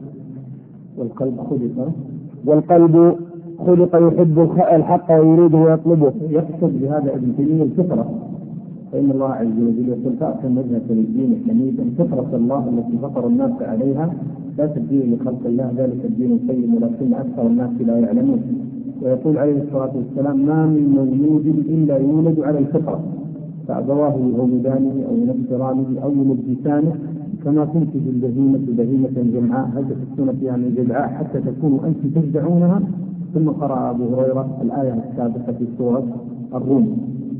والقلب خلق والقلب خلق يحب الحق ويريده ويطلبه. يقصد بهذا ابن تيمية الفطرة، فإن الله عز وجل يقول: فأقم وجهك للدين حنيفا فطرة الله التي فطر الناس عليها لا تبديل لخلق الله ذلك الدين القيم ولكن أكثر الناس لا يعلمون. ويقول عليه الصلاة والسلام: ما من مولود إلا يولد على الفطرة، فأبواه يهودانه أو ينصرانه أو يمجسانه، كما تنتج البهيمة بهيمة جمعاء هل تحسون فيها من جذعاء حتى تكونوا أنتم تجدعونها. ثم قرأ أبو هريرة الآية السابقة في سورة الروم.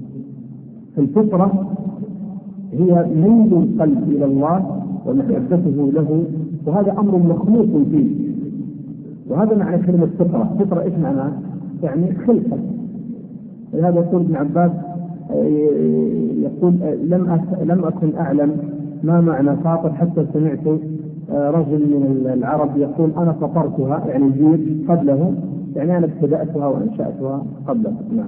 الفطرة هي ميل القلب إلى الله ومحبته له، وهذا أمر مخلوق فيه. وهذا معنى كلمة فطرة. فطرة إيش معناه؟ يعني خلقة. لهذا يقول ابن عباس يقول: لم لم أكن أعلم ما معنى فاطر حتى سمعت رجل من العرب يقول: أنا فطرتها، يعني الجيل قبله، يعني أنا ابتدأتها وأنشأتها قبله. نعم.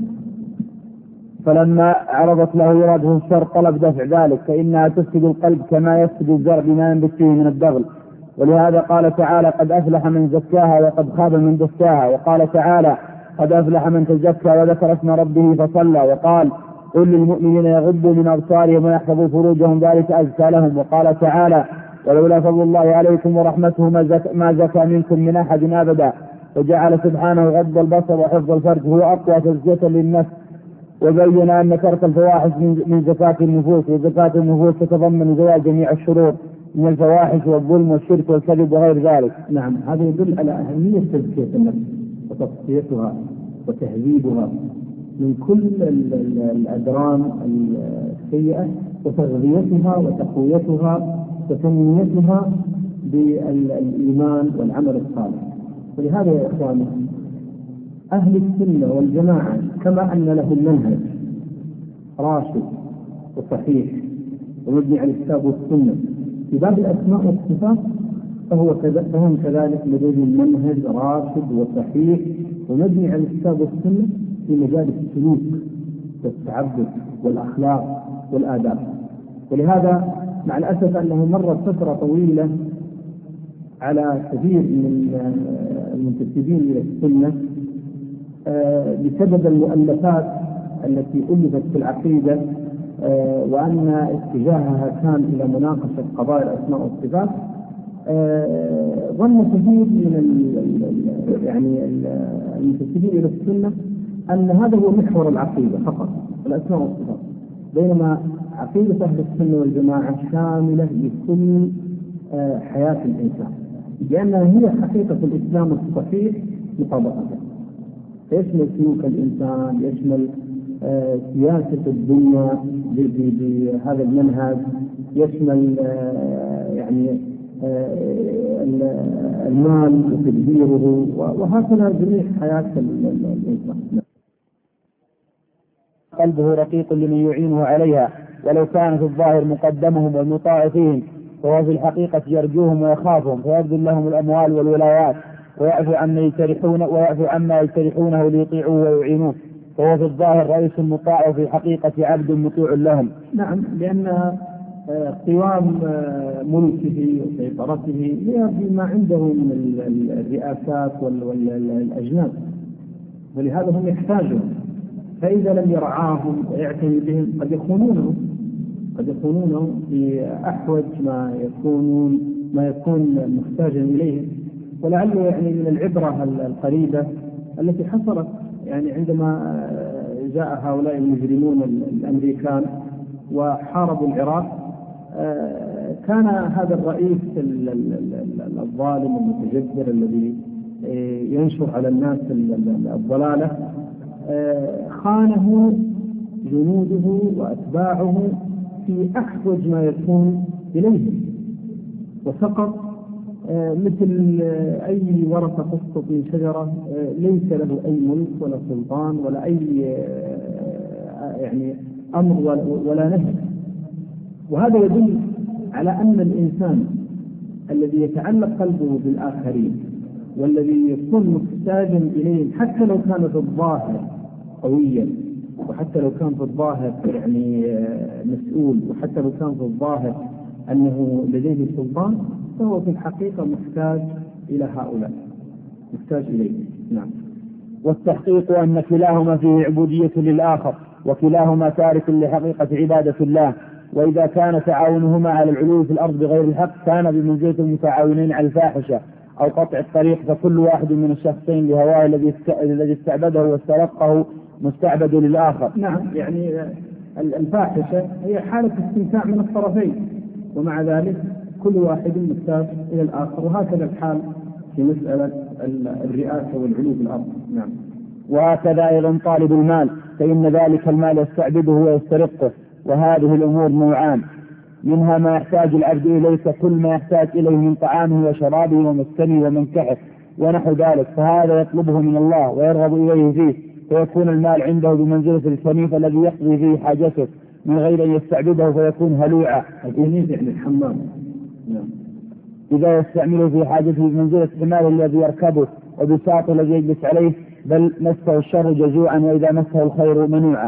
فلما عرضت له إرادة الشر طلب دفع ذلك، فإنها تفسد القلب كما يفسد الزرع بما ينبت فيه من الدغل. ولهذا قال تعالى: قد أفلح من زكاها وقد خاب من دساها. وقال تعالى: قد أفلح من تزكى وذكر اسم ربه فصلى. وقال: قل للمؤمنين يغضوا من أبصارهم ويحفظوا فروجهم ذلك أزكى لهم. وقال تعالى: ولولا فضل الله عليكم ورحمته ما زكى منكم من أحد أبدا. وجعل سبحانه غض البصر وحفظ الفرج هو أقوى تزكية للنفس، وبين أن ترك الفواحش من زكاة النفوس، وزكاة النفوس تتضمن زوال جميع الشرور من الفواحش والظلم والشرك والكذب وغير ذلك. نعم. هذا يدل على أهمية تزكية النفس وتصفيتها وتهذيبها من كل الأدران السيئة، وتغذيتها وتقويتها وتنميتها بالإيمان والعمل الصالح. ولهذا يا إخواني أهل السنة والجماعة كما أن لهم منهج راشد وصحيح ومبني على الكتاب والسنة في باب الأسماء والصفات، فهو فهم كذلك لديهم منهج راشد وصحيح ومبني على الكتاب والسنة في مجال السلوك والتعبد والأخلاق والآداب. ولهذا مع الأسف أنه مرت فترة طويلة على كثير من المنتسبين إلى السنة بسبب المؤلفات التي ألفت في العقيدة، وأن اتجاهها كان إلى مناقشة قضايا الأسماء والصفات. ظن كثير من يعني المنتسبين إلى السنة أن هذا هو محور العقيدة فقط، الأسماء والصفات، بينما عقيدة أهل السنة والجماعة شاملة لكل حياة الإنسان، لأنها هي حقيقة الإسلام الصحيح مطابقته. يشمل سلوك الإنسان، يشمل آه سياسة الدنيا بهذا المنهج، يشمل آه يعني آه المال وتدبيره، وهكذا جميع حياة الإنسان. قلبه رقيق لمن يعينه عليها، ولو كان في الظاهر مقدمهم والمطاع فيهم، فهو في الحقيقة يرجوهم ويخافهم، فيبذل لهم الأموال والولايات، ويعفو عما يجترحون ويعفو عما يجترحونه ليطيعوه ويعينوه، فهو في الظاهر رئيس مطاع وفي الحقيقة عبد مطيع لهم. نعم، لأن قوام ملكه وسيطرته بما عنده من الرئاسات والأجناد، ولهذا هم يحتاجون. فإذا لم يرعاهم ويعتني بهم قد يخونونه قد يخونونه في أحوج ما يكونون ما يكون محتاجا إليه. ولعله يعني من العبرة القريبة التي حصلت يعني عندما جاء هؤلاء المجرمون الأمريكان وحاربوا العراق، كان هذا الرئيس الظالم المتجبر الذي ينشر على الناس الضلالة خانه جنوده وأتباعه في أحوج ما يكون إليه، وسقط مثل أي ورقة تسقط من شجرة، ليس له أي ملك ولا سلطان ولا أي يعني أمر ولا نهي. وهذا يدل على أن الإنسان الذي يتعلق قلبه بالآخرين والذي يكون محتاجا إليهم حتى لو كان في الظاهر قويا، وحتى لو كان في الظاهر يعني مسؤول، وحتى لو كان في الظاهر أنه لديه سلطان، فهو في الحقيقة محتاج إلى هؤلاء، محتاج إليه. نعم. والتحقيق أن كلاهما فيه عبودية للآخر، وكلاهما تارك لحقيقة عبادة الله. وإذا كان تعاونهما على العلو في الأرض بغير الحق كان بمنزلة المتعاونين على الفاحشة أو قطع الطريق، فكل واحد من الشخصين لهواه الذي استعبده واسترقه مستعبد للآخر. نعم، يعني الفاحشة هي حالة استمتاع من الطرفين، ومع ذلك كل واحد محتاج إلى الآخر، وهكذا الحال في مسألة الرئاسة والعلو في الأرض. نعم. وهكذا أيضا طالب المال، فإن ذلك المال يستعبده ويسترقه. وهذه الأمور نوعان، منها ما يحتاج العبد إليه كل ما يحتاج إليه من طعامه وشرابه ومسكنه ومنكحه ونحو ذلك، فهذا يطلبه من الله ويرغب إليه فيه، فيكون المال عنده بمنزلة الكنيف الذي يقضي فيه حاجته من غير أن يستعبده فيكون هلوعا. الكنيف يعني الحمام. نعم. إذا يستعمله في حاجته بمنزلة الحمار الذي يركبه وبساط الذي يجلس عليه، بل مسه الشر جزوعا وإذا مسه الخير منوعا.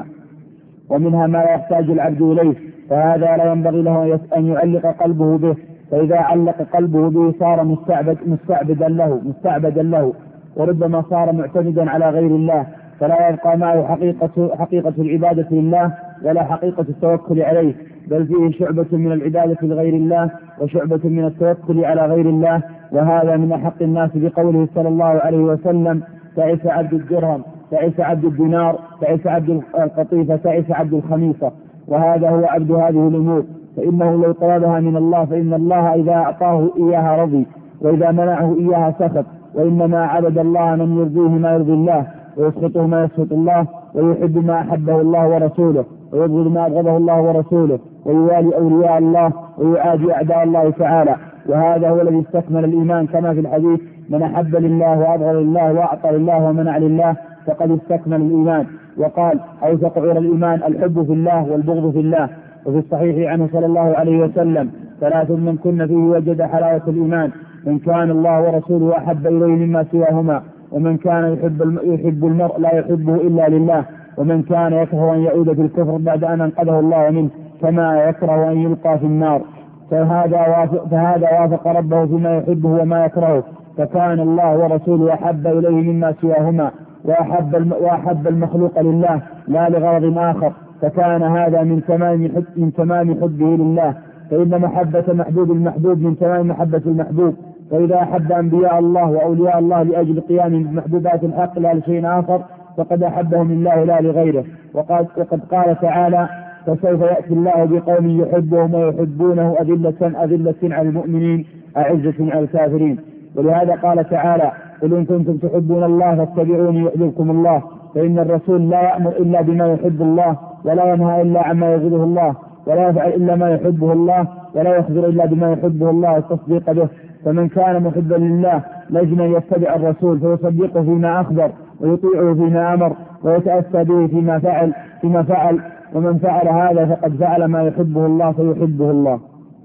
ومنها ما يحتاج العبد إليه، فهذا لا ينبغي له أن يعلق قلبه به، فإذا علق قلبه به صار مستعبد مستعبدا له مستعبدا له وربما صار معتمدا على غير الله، فلا يبقى معه حقيقة حقيقة العبادة لله ولا حقيقة التوكل عليه، بل فيه شعبة من العبادة لغير الله وشعبة من التوكل على غير الله. وهذا من أحق الناس بقوله صلى الله عليه وسلم: تعس عبد الدرهم، تعس عبد الدينار، تعس عبد القطيفة، تعس عبد الخميصة. وهذا هو عبد هذه الأمور، فإنه لو طلبها من الله فإن الله إذا أعطاه إياها رضي، وإذا منعه إياها سخط. وإنما عبد الله من يرضيه ما يرضي الله، ويسخطه ما يسخط الله، ويحب ما أحبه الله ورسوله، ويبغض ما أبغضه الله ورسوله، ويوالي أولياء الله ويعادي أعداء الله تعالى. وهذا هو الذي استكمل الإيمان، كما في الحديث: من أحب لله وأبغض لله وأعطى لله ومنع لله فقد استكمل الإيمان. وقال: أوثق عرى الإيمان الحب في الله والبغض في الله. وفي الصحيح عنه صلى الله عليه وسلم: ثلاث من كن فيه وجد حلاوة الإيمان: من كان الله ورسوله أحب إليه مما سواهما، ومن كان يحب, يحب المرء لا يحبه إلا لله، ومن كان يكره أن يعود في الكفر بعد أن أنقذه الله منه كما يكره أن يلقى في النار. فهذا وافق, فهذا وافق ربه فيما يحبه وما يكرهه، فكان الله ورسوله أحب إليه مما سواهما، وأحب, وأحب المخلوق لله لا لغرض آخر، فكان هذا من تمام حب من تمام حبه لله. فإن محبة محبوب المحبوب من تمام محبة المحبوب. فإذا أحب أنبياء الله وأولياء الله لأجل قيام بمحبوبات الحق لا لشيء آخر فقد أحبهم الله لا لغيره. وقد, وقد قال تعالى: فسوف يأتي الله بقوم يحبهم ويحبونه أذلة أذلة على المؤمنين أعزة على الكافرين. ولهذا قال تعالى: قل إن كنتم تحبون الله فاتبعوني يحببكم الله. فإن الرسول لا يأمر إلا بما يحب الله، ولا ينهى إلا عما يغضبه الله، ولا يفعل إلا ما يحبه الله، ولا يخبر إلا بما يحبه الله التصديق به. فمن كان محبا لله لازم أن يتبع الرسول فيصدقه فيما أخبر، ويطيعه فيما أمر، ويتأسى به فيما فعل فيما فعل ومن فعل هذا فقد فعل ما يحبه الله فيحبه الله.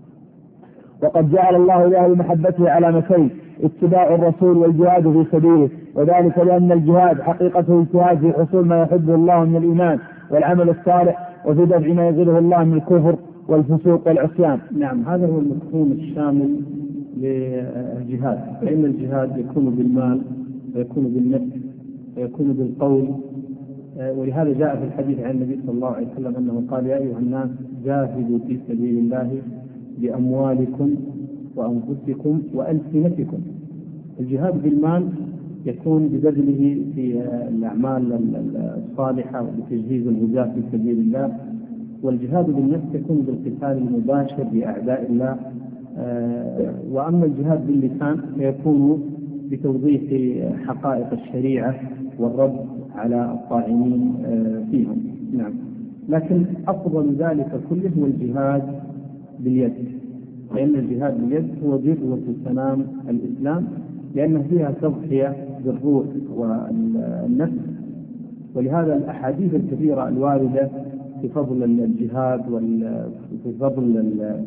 وقد جعل الله لأهل محبته علامتين: اتباع الرسول والجهاد في سبيله. وذلك لأن الجهاد حقيقته اجتهاد في حصول ما يحبه الله من الإيمان والعمل الصالح، وفي دفع ما يغضبه الله من الكفر والفسوق والعصيان. نعم، هذا هو المفهوم الشامل للجهاد، فإن الجهاد يكون بالمال ويكون بالنفس ويكون بالقول، ولهذا جاء في الحديث عن النبي صلى الله عليه وسلم أنه قال: يا أيها الناس جاهدوا في سبيل الله بأموالكم وأنفسكم وألسنتكم. الجهاد بالمال يكون ببذله في الأعمال الصالحة وبتجهيز الغزاة في سبيل الله، والجهاد بالنفس يكون بالقتال المباشر بأعداء الله. وأما الجهاد باللسان فيكون بتوضيح حقائق الشريعة والرد على الطاعنين فيهم. نعم، لكن أفضل ذلك كله هو الجهاد باليد، لأن الجهاد باليد هو ذروة سنام الإسلام، لأن فيها تضحية بالروح والنفس. ولهذا الأحاديث الكثيرة الواردة في فضل الجهاد وفي فضل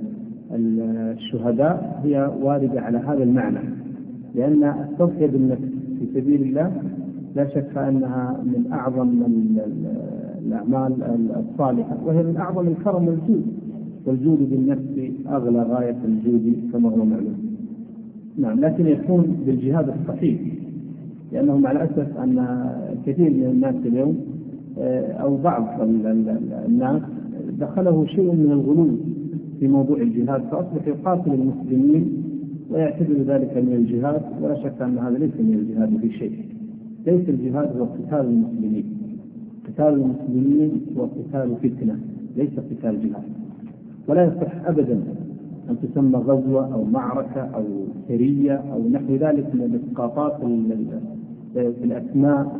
الشهداء هي واردة على هذا المعنى، لأن التضحية بالنفس في سبيل الله لا شك أنها من أعظم الأعمال الصالحة، وهي من أعظم الكرم والجود، والجود بالنفس أغلى غاية الجود كما هو معلوم. نعم، لكن يكون بالجهاد الصحيح، لأنه مع الأسف أن كثير من الناس اليوم أو بعض الناس دخله شيء من الغلو في موضوع الجهاد، فأصبح يقاتل المسلمين ويعتبر ذلك من الجهاد، ولا شك أن هذا ليس من الجهاد في شيء. ليس الجهاد هو قتال المسلمين، قتال المسلمين هو قتال فتنة، ليس قتال جهاد. ولا يصح أبدا أن تسمى غزوة أو معركة أو سرية أو نحو ذلك من الإسقاطات في الأسماء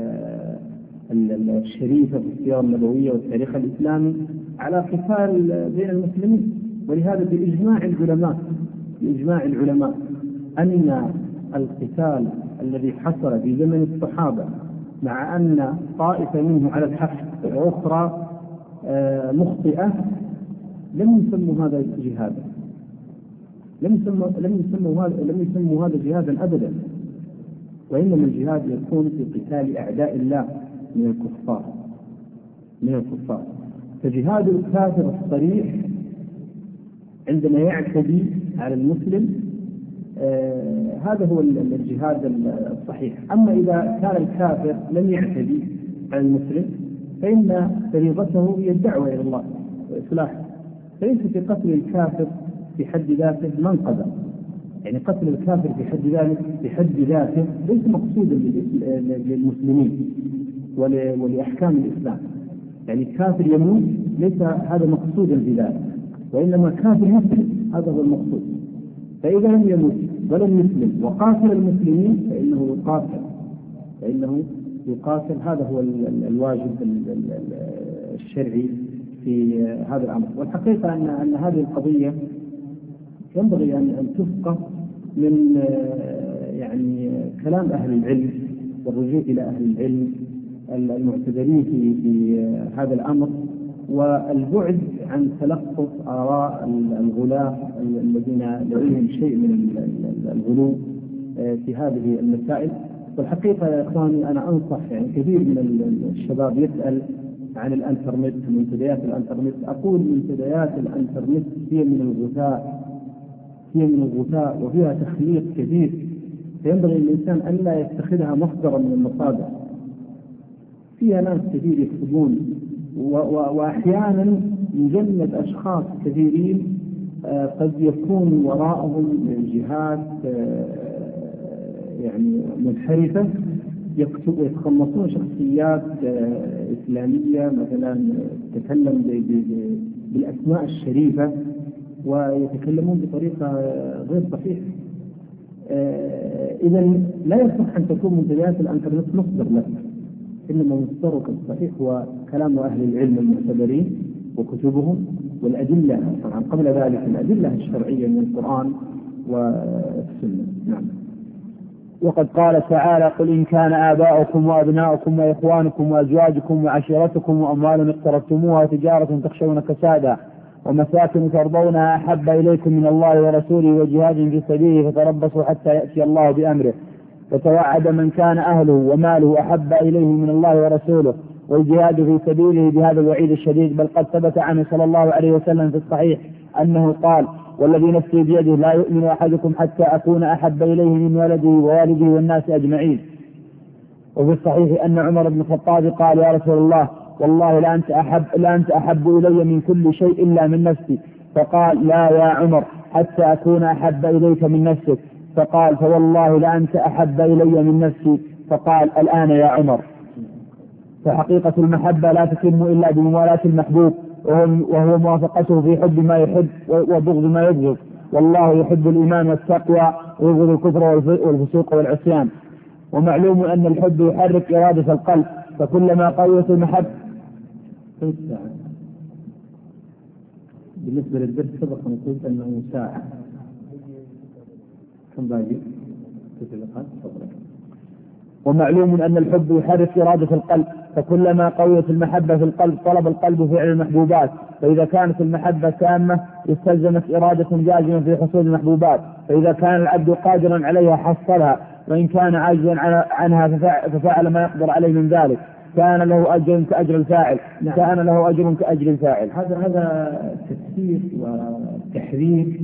الشريفة في السيرة النبوية والتاريخ الإسلامي على قتال بين المسلمين. ولهذا بإجماع العلماء بإجماع العلماء أن القتال الذي حصل في زمن الصحابة مع أن طائفة منه على الحق وأخرى مخطئة لم يسموا هذا جهادا، لم يسموا لم يسموا هذا لم يسموا هذا جهادا أبدا، وإنما الجهاد يكون في قتال أعداء الله من الكفار من الكفار فجهاد الكافر الصريح عندما يعتدي على المسلم آه هذا هو الجهاد الصحيح. أما إذا كان الكافر لم يعتدي على المسلم فإن فريضته هي الدعوة إلى الله وإصلاحه، فليس في قتل الكافر في حد ذاته منقذا، يعني قتل الكافر في حد ذاته في حد ذاته ليس مقصودا للمسلمين ولأحكام الإسلام. يعني الكافر يموت ليس هذا مقصودا بذلك، وإنما كافر مسلم هذا هو المقصود. فإذا لم يموت ولم يسلم وقاتل المسلمين فإنه يقاتل فإنه يقاتل هذا هو الواجب الشرعي في هذا الأمر. والحقيقة أن أن هذه القضية ينبغي أن تفقه من يعني كلام أهل العلم والرجوع إلى أهل العلم المعتبرين في في هذا الأمر، والبعد عن تلقف آراء الغلاة الذين لديهم شيء من الغلو في هذه المسائل. والحقيقة يا إخواني أنا أنصح، يعني كثير من الشباب يسأل عن الانترنت، منتديات الانترنت. أقول منتديات الانترنت هي من الغثاء هي من الغثاء وفيها تخليط كثير، فينبغي الإنسان أن لا يتخذها مصدرا من المصادر. فيها ناس كثير يكتبون، وأحيانا يجند أشخاص كثيرين قد يكون وراءهم جهات يعني منحرفة، يكتب يتخلصون شخصيات إسلامية مثلا تتكلم بالأسماء الشريفة ويتكلمون بطريقة غير صحيحة. إذا لا يصح أن تكون منتديات الانترنت مصدر لك، إنما مصدرك الصحيح هو كلام أهل العلم المعتبرين وكتبهم والأدلة، طبعا قبل ذلك الأدلة الشرعية من القرآن والسنة. نعم. وقد قال تعالى: قل إن كان آباؤكم وأبناؤكم وإخوانكم وأزواجكم وعشيرتكم وأموال اقترفتموها وتجارة تخشون كسادها ومساكن ترضونها أحب إليكم من الله ورسوله وجهاد في سبيله فتربصوا حتى يأتي الله بأمره. وتوعد من كان أهله وماله أحب إليه من الله ورسوله والجهاد في سبيله بهذا الوعيد الشديد. بل قد ثبت عنه صلى الله عليه وسلم في الصحيح أنه قال: والذي نفسي بيده لا يؤمن أحدكم حتى أكون أحب إليه من ولده ووالده والناس أجمعين. وفي الصحيح أن عمر بن الخطاب قال: يا رسول الله، والله لا أنت أحب, لا أنت أحب إلي من كل شيء إلا من نفسي. فقال: لا يا عمر، حتى أكون أحب إليك من نفسك. فقال: فوالله لا أنت أحب إلي من نفسي. فقال: الآن يا عمر. فحقيقة المحبة لا تتم إلا بموالاة المحبوب، وهو موافقته في حب ما يحب وبغض ما يبغض. والله يحب الإيمان والتقوى ويبغض الكفر والفسوق والعصيان. ومعلوم أن الحب يحرك إرادة القلب، فكلما قويت المحبة. بالنسبة للدرس سبق أن قلت أنه ساعة. كم باقي؟ ومعلوم أن الحب يحرك إرادة القلب، فكلما قويت المحبة في القلب طلب القلب فعل المحبوبات. فإذا كانت المحبة تامة استلزمت إرادة جازمة في حصول المحبوبات. فإذا كان العبد قادرا عليها حصلها، وإن كان عاجزا عنها ففعل ما يقدر عليه من ذلك، كان له أجر كأجر الفاعل. نعم. كان له أجر كأجر الفاعل. هذا هذا تفسير وتحريك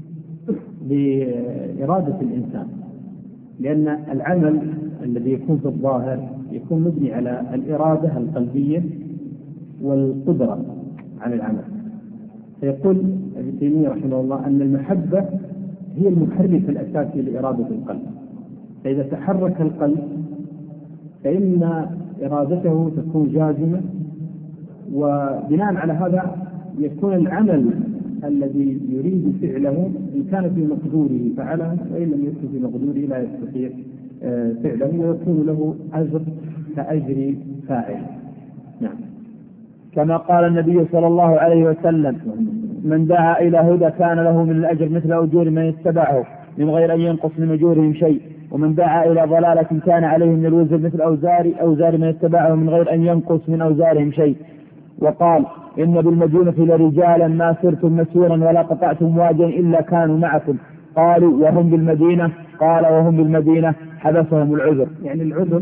لإرادة الإنسان، لأن العمل الذي يكون في الظاهر يكون مبني على الإرادة القلبية والقدرة على العمل. فيقول ابن تيمية رحمه الله أن المحبة هي المحرك الأساسي لإرادة القلب. فإذا تحرك القلب فإن إرادته تكون جازمة، وبناء على هذا يكون العمل الذي يريد فعله إن كان في مقدوره فعله، وإن لم يكن في مقدوره لا يستطيع فعله، ويكون له أجر كأجر فاعل. نعم. كما قال النبي صلى الله عليه وسلم: من دعا إلى هدى كان له من الأجر مثل أجور من اتبعه من غير أن ينقص من أجورهم شيء، ومن دعا إلى ضلالة كان عليه من الوزر مثل أوزار أوزار من اتبعه من غير أن ينقص من أوزارهم شيء. وقال: إن بالمدينة لرجالا ما سرتم مسيرا ولا قطعتم واديا إلا كانوا معكم. قالوا: وهم بالمدينة؟ قال: وهم بالمدينة حبسهم العذر. يعني العذر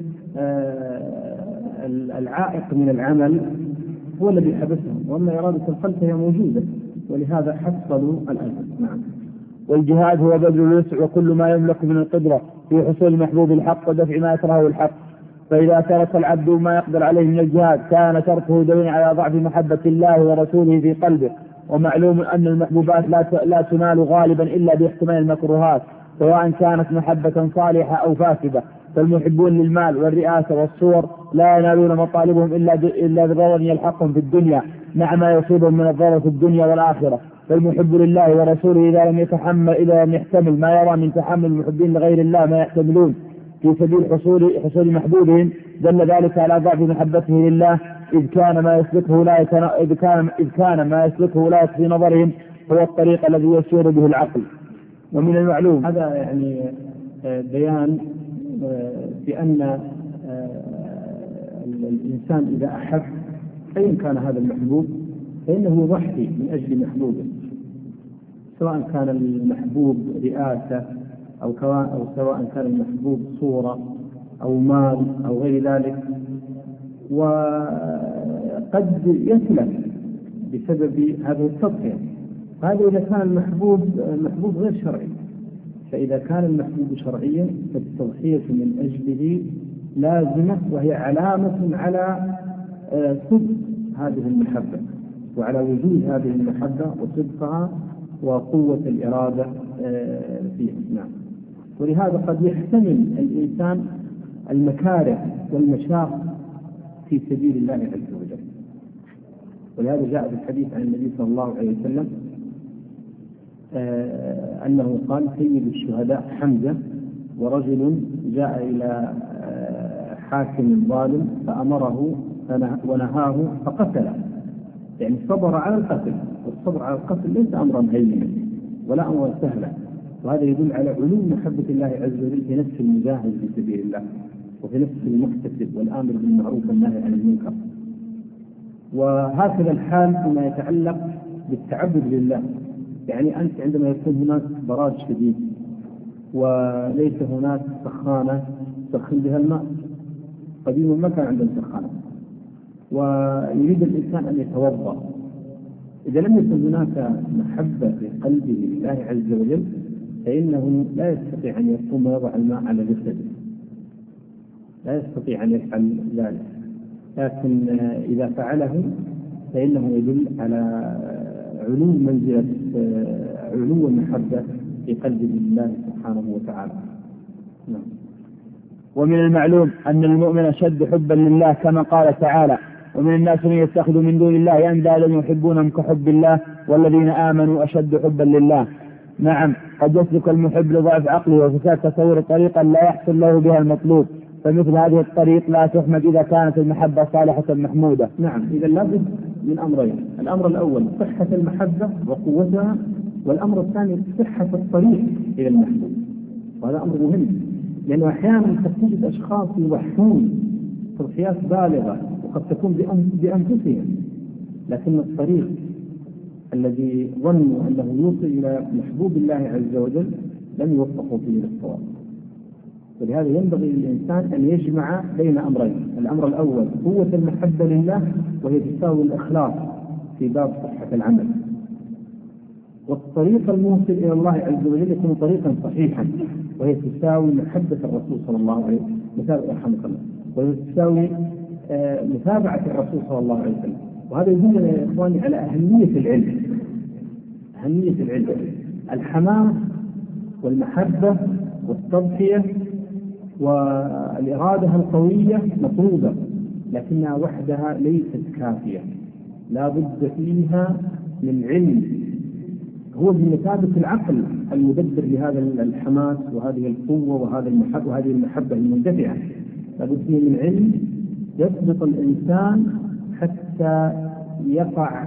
آه العائق من العمل هو الذي حبسهم، وأما إرادة القلب هي موجودة، ولهذا حصلوا الأجر. نعم. والجهاد هو بذل الوسع وكل ما يملك من القدرة في حصول محبوب الحق ودفع ما يكرهه الحق. فإذا ترك العبد ما يقدر عليه من الجهاد كان تركه دليل على ضعف محبة الله ورسوله في قلبه. ومعلوم أن المحبوبات لا لا تنال غالبا إلا باحتمال المكروهات، سواء كانت محبة صالحة أو فاسدة. فالمحبون للمال والرئاسة والصور لا ينالون مطالبهم إلا إلا بضرر يلحقهم في الدنيا مع ما يصيبهم من الضرر في الدنيا والآخرة. فالمحب لله ورسوله إذا لم يتحمل إذا لم يحتمل ما يرى من تحمل المحبين لغير الله ما يحتملون في سبيل حصول حصول محبوبهم، دل ذلك على ضعف محبته لله، إذ كان ما يسلكه لا يتنا... إذ كان إذ كان ما يسلكه لا في نظرهم هو الطريق الذي يسير به العقل. ومن المعلوم هذا يعني بيان بأن الإنسان إذا أحب أين كان هذا المحبوب فإنه يضحي من أجل محبوبه، سواء كان المحبوب رئاسة أو أو سواء كان المحبوب صورة أو مال أو غير ذلك. وقد يسلك بسبب هذه التضحية. هذا إذا كان المحبوب محبوب غير شرعي. فإذا كان المحبوب شرعيا فالتضحية من أجله لازمة، وهي علامة على صدق هذه المحبة وعلى وجود هذه المحبة وصدقها وقوة الإرادة فيها. نعم. ولهذا قد يحتمل الإنسان المكاره والمشاق في سبيل الله عز وجل. ولهذا جاء في الحديث عن النبي صلى الله عليه وسلم آه أنه قال: سيد الشهداء حمزة، ورجل جاء إلى آه حاكم ظالم فأمره ونهاه فقتله، يعني صبر على القتل. والصبر على القتل ليس أمرا هينا ولا أمرا سهلا، وهذا يدل على علو محبة الله عز وجل في نفس المجاهد في سبيل الله، وفي نفس المحتسب والآمر بالمعروف والنهي عن المنكر. وهكذا الحال فيما يتعلق بالتعبد لله. يعني أنت عندما يكون هناك براد شديد وليس هناك سخانة تسخن بها الماء، قديما ما كان عندهم سخانة، ويريد الإنسان أن يتوضأ، إذا لم يكن هناك محبة في قلبه لله عز وجل فإنه لا يستطيع أن يقوم ويضع الماء على جسده، لا يستطيع أن يفعل ذلك. لكن إذا فعله فإنه يدل على علو منزلة علو المحبة في قلب الله سبحانه وتعالى. نعم. ومن المعلوم أن المؤمن أشد حبا لله كما قال تعالى: ومن الناس من يتخذ من دون الله أندادا يحبونهم كحب الله والذين آمنوا أشد حبا لله. نعم، قد يسلك المحب لضعف عقله وفساد تصور طريقا لا يحصل له بها المطلوب، فمثل هذه الطريق لا تحمد إذا كانت المحبة صالحة محمودة. نعم، إذا لابد من أمرين: الأمر الأول صحة المحبة وقوتها، والأمر الثاني صحة الطريق إلى المحبوب. وهذا أمر مهم، لأنه أحيانا تجد أشخاص يضحون تضحيات بالغة وقد تكون بأنفسهم، لكن الطريق الذي ظنوا أنه يوصل إلى محبوب الله عز وجل لم يوفقوا فيه للصواب. ولهذا ينبغي للإنسان أن يجمع بين أمرين: الأمر الأول قوة المحبة لله وهي تساوي الإخلاص في باب صحة العمل، والطريق الموصل إلى الله عز وجل يكون طريقا صحيحا وهي تساوي محبة الرسول صلى الله عليه وسلم، وهي تساوي متابعة الرسول صلى الله عليه وسلم. وهذا يدل يا إخواني على أهمية العلم، أهمية العلم. الحماس والمحبة والتضحية والإرادة القوية مطلوبة، لكنها وحدها ليست كافية، لا بد فيها من علم هو بمثابة العقل المدبر لهذا الحماس وهذه القوة وهذا المحبة وهذه المحبة المندفعة. لا بد فيه من علم يضبط الإنسان حتى يقع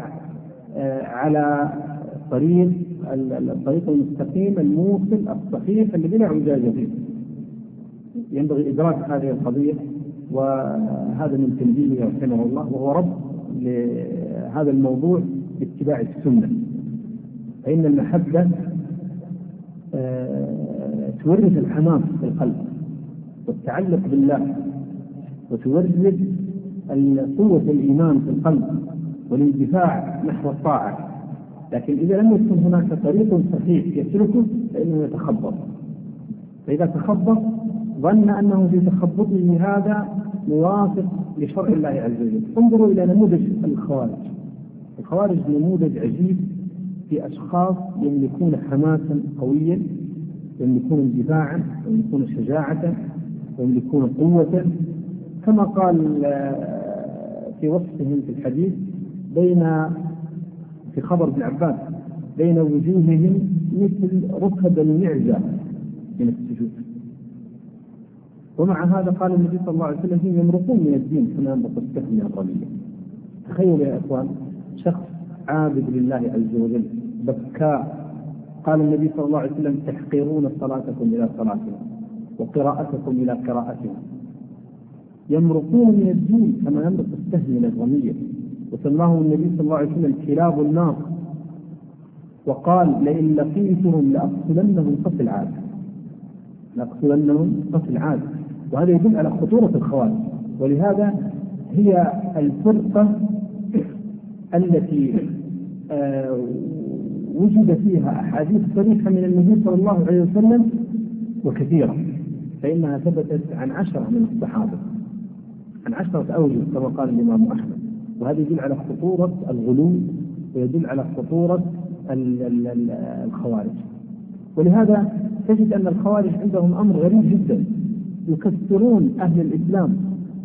على طريق الطريق المستقيم الموصل الصحيح الذي لا عجاج فيه. ينبغي إدراك هذه القضية، وهذا من تنبيهه رحمه الله، وهو رب لهذا الموضوع باتباع السنة. فإن المحبة تورث الحماس في القلب والتعلق بالله، وتورث قوة الإيمان في القلب والاندفاع نحو الطاعة. لكن إذا لم يكن هناك طريق صحيح يسلكه فإنه يتخبط، فإذا تخبط ظن أنه في تخبطه هذا موافق لشرع الله عز وجل. انظروا إلى نموذج الخوارج. الخوارج نموذج عجيب في أشخاص يملكون حماسا قويا، يملكون اندفاعا، يملكون شجاعة، يملكون قوة، كما قال في وصفهم في الحديث بين في خبر ابن عباس: بين وجوههم مثل ركب المعزة من السجود. ومع هذا قال النبي صلى الله عليه وسلم: هم يمرقون من الدين كما يمرق السهم من الرمية. تخيلوا يا إخوان، شخص عابد لله عز وجل بكاء، قال النبي صلى الله عليه وسلم: تحقرون صلاتكم إلى صلاتهم وقراءتكم إلى قراءتهم. يمرقون من الدين كما يمرق السهم من الرمية، وسماهم النبي صلى الله عليه وسلم كلاب النار، وقال: لئن لقيتهم لأقتلنهم قتل عاد، لأقتلنهم قتل عاد. وهذا يدل على خطورة الخوارج، ولهذا هي الفرقة التي آه وجد فيها أحاديث صريحة من النبي صلى الله عليه وسلم وكثيرة، فإنها ثبتت عن عشرة من الصحابة، عن عشرة أوجه كما قال الإمام أحمد. وهذا يدل على خطورة الغلو ويدل على خطورة الخوارج. ولهذا تجد أن الخوارج عندهم أمر غريب جدا: يكثرون أهل الإسلام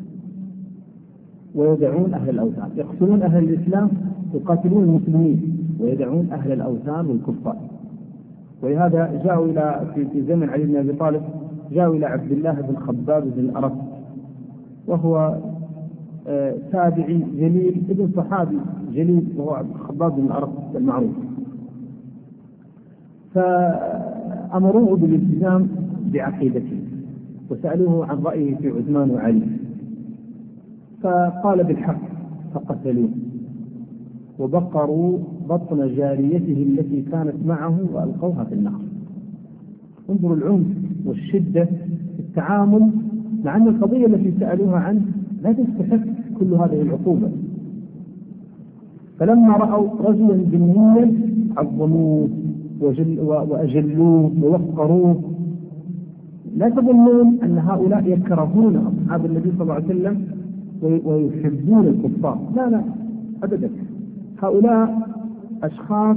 ويدعون أهل الأوثان، يقتلون أهل الإسلام يقاتلون المسلمين ويدعون أهل الأوثان والكفار. ولهذا جاءوا إلى في زمن علي بن أبي طالب جاءوا إلى عبد الله بن خباب بن الأرت، وهو تابعي جليل ابن صحابي جليل، وهو خباب بن الأرت المعروف. فأمروه بالالتزام بعقيدته وسألوه عن رأيه في عثمان وعلي، فقال بالحق فقتلوه وبقروا بطن جاريته التي كانت معه وألقوها في النار. انظروا العنف والشدة في التعامل، مع أن القضية التي سألوها عنه لا تستحق كل هذه العقوبة. فلما رأوا رجلا ذميا عظموه وجل وأجلوه ووقروه. لا تظنون أن هؤلاء يكرهون أصحاب النبي صلى الله عليه وسلم ويحبون الكفار، لا لا أبدا. هؤلاء أشخاص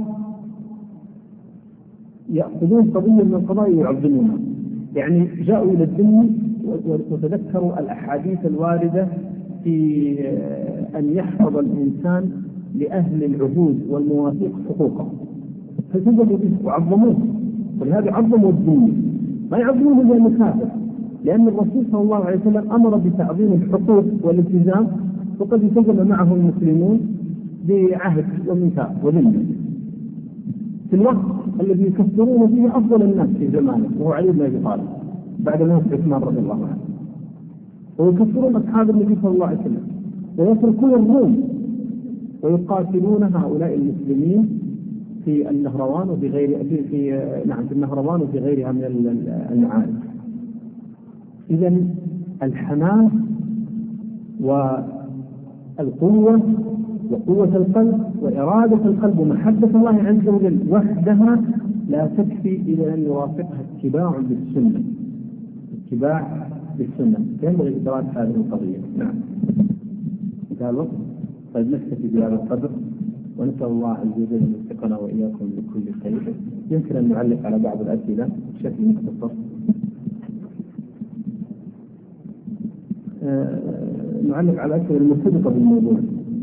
يأخذون قضية من القضايا ويعظمونها. يعني جاءوا إلى الذم وتذكروا الأحاديث الواردة في أن يحفظ الإنسان لأهل العهود والمواثيق حقوقهم، فسجدوا به وعظموه. ولهذا عظموا الدين، ما يعظموه زي المكافر، لأن الرسول صلى الله عليه وسلم أمر بتعظيم الحقوق والالتزام، وقد التزم معه المسلمون بعهد وميثاق وذمة في الوقت الذي يكفرون فيه أفضل الناس في زمانه، وهو علي بن أبي طالب بعد موت عثمان رضي الله عنه، ويكفرون أصحاب النبي صلى الله عليه وسلم ويتركون الروم ويقاتلون هؤلاء المسلمين في النهروان وفي غير في, في نعم في النهروان وفي غيرها من المعارك. إذن الحماس والقوة وقوة القلب وإرادة القلب ومحبة الله عز وجل وحدها لا تكفي إلى أن يوافقها اتباع بالسنة. اتباع بالسنة ينبغي إدراك هذه القضية. نعم انتهى الوقت. طيب نكتفي بهذا القدر، ونسأل الله عز وجل أن يوفقنا وإياكم بكل خير. يمكن أن نعلق على بعض الأسئلة بشكل مختصر. آه نعلق على الأسئلة المرتبطة بالموضوع.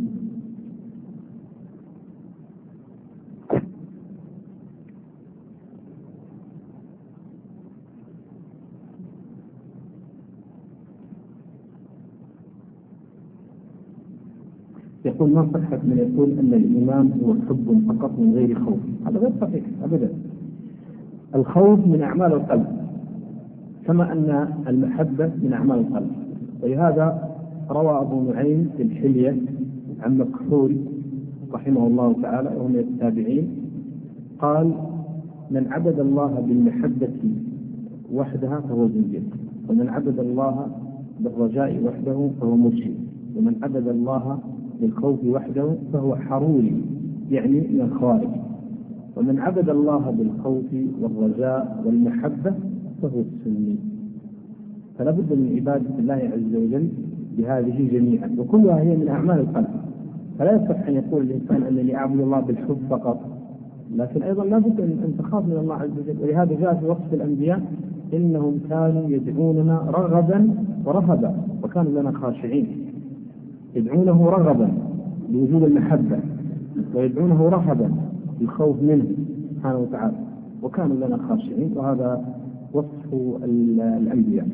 يقول ما صحة من يقول أن الإيمان هو حب فقط من غير خوف؟ هذا غير صحيح أبدا. الخوف من أعمال القلب كما أن المحبة من أعمال القلب. ولهذا روى أبو نعيم في الحلية عن مكحول رحمه الله تعالى وهو من التابعين قال: من عبد الله بالمحبة وحدها فهو زنديق، ومن عبد الله بالرجاء وحده فهو مرشد، ومن عبد الله بالخوف وحده فهو حروري يعني من الخوارج، ومن عبد الله بالخوف والرجاء والمحبة فهو السني. فلا بد من عبادة الله عز وجل بهذه جميعا، وكلها هي من أعمال القلب. فلا يصح أن يقول الإنسان أنني أعبد الله بالحب فقط، لكن أيضا لا بد أن تخاف من الله عز وجل. ولهذا جاء في وصف الأنبياء: إنهم كانوا يدعوننا رغبا ورهبا وكانوا لنا خاشعين. يدعونه رغبا لوجود المحبة، ويدعونه رهبا للخوف منه سبحانه وتعالى، وكانوا لنا خاشعين. وهذا وصف الأنبياء.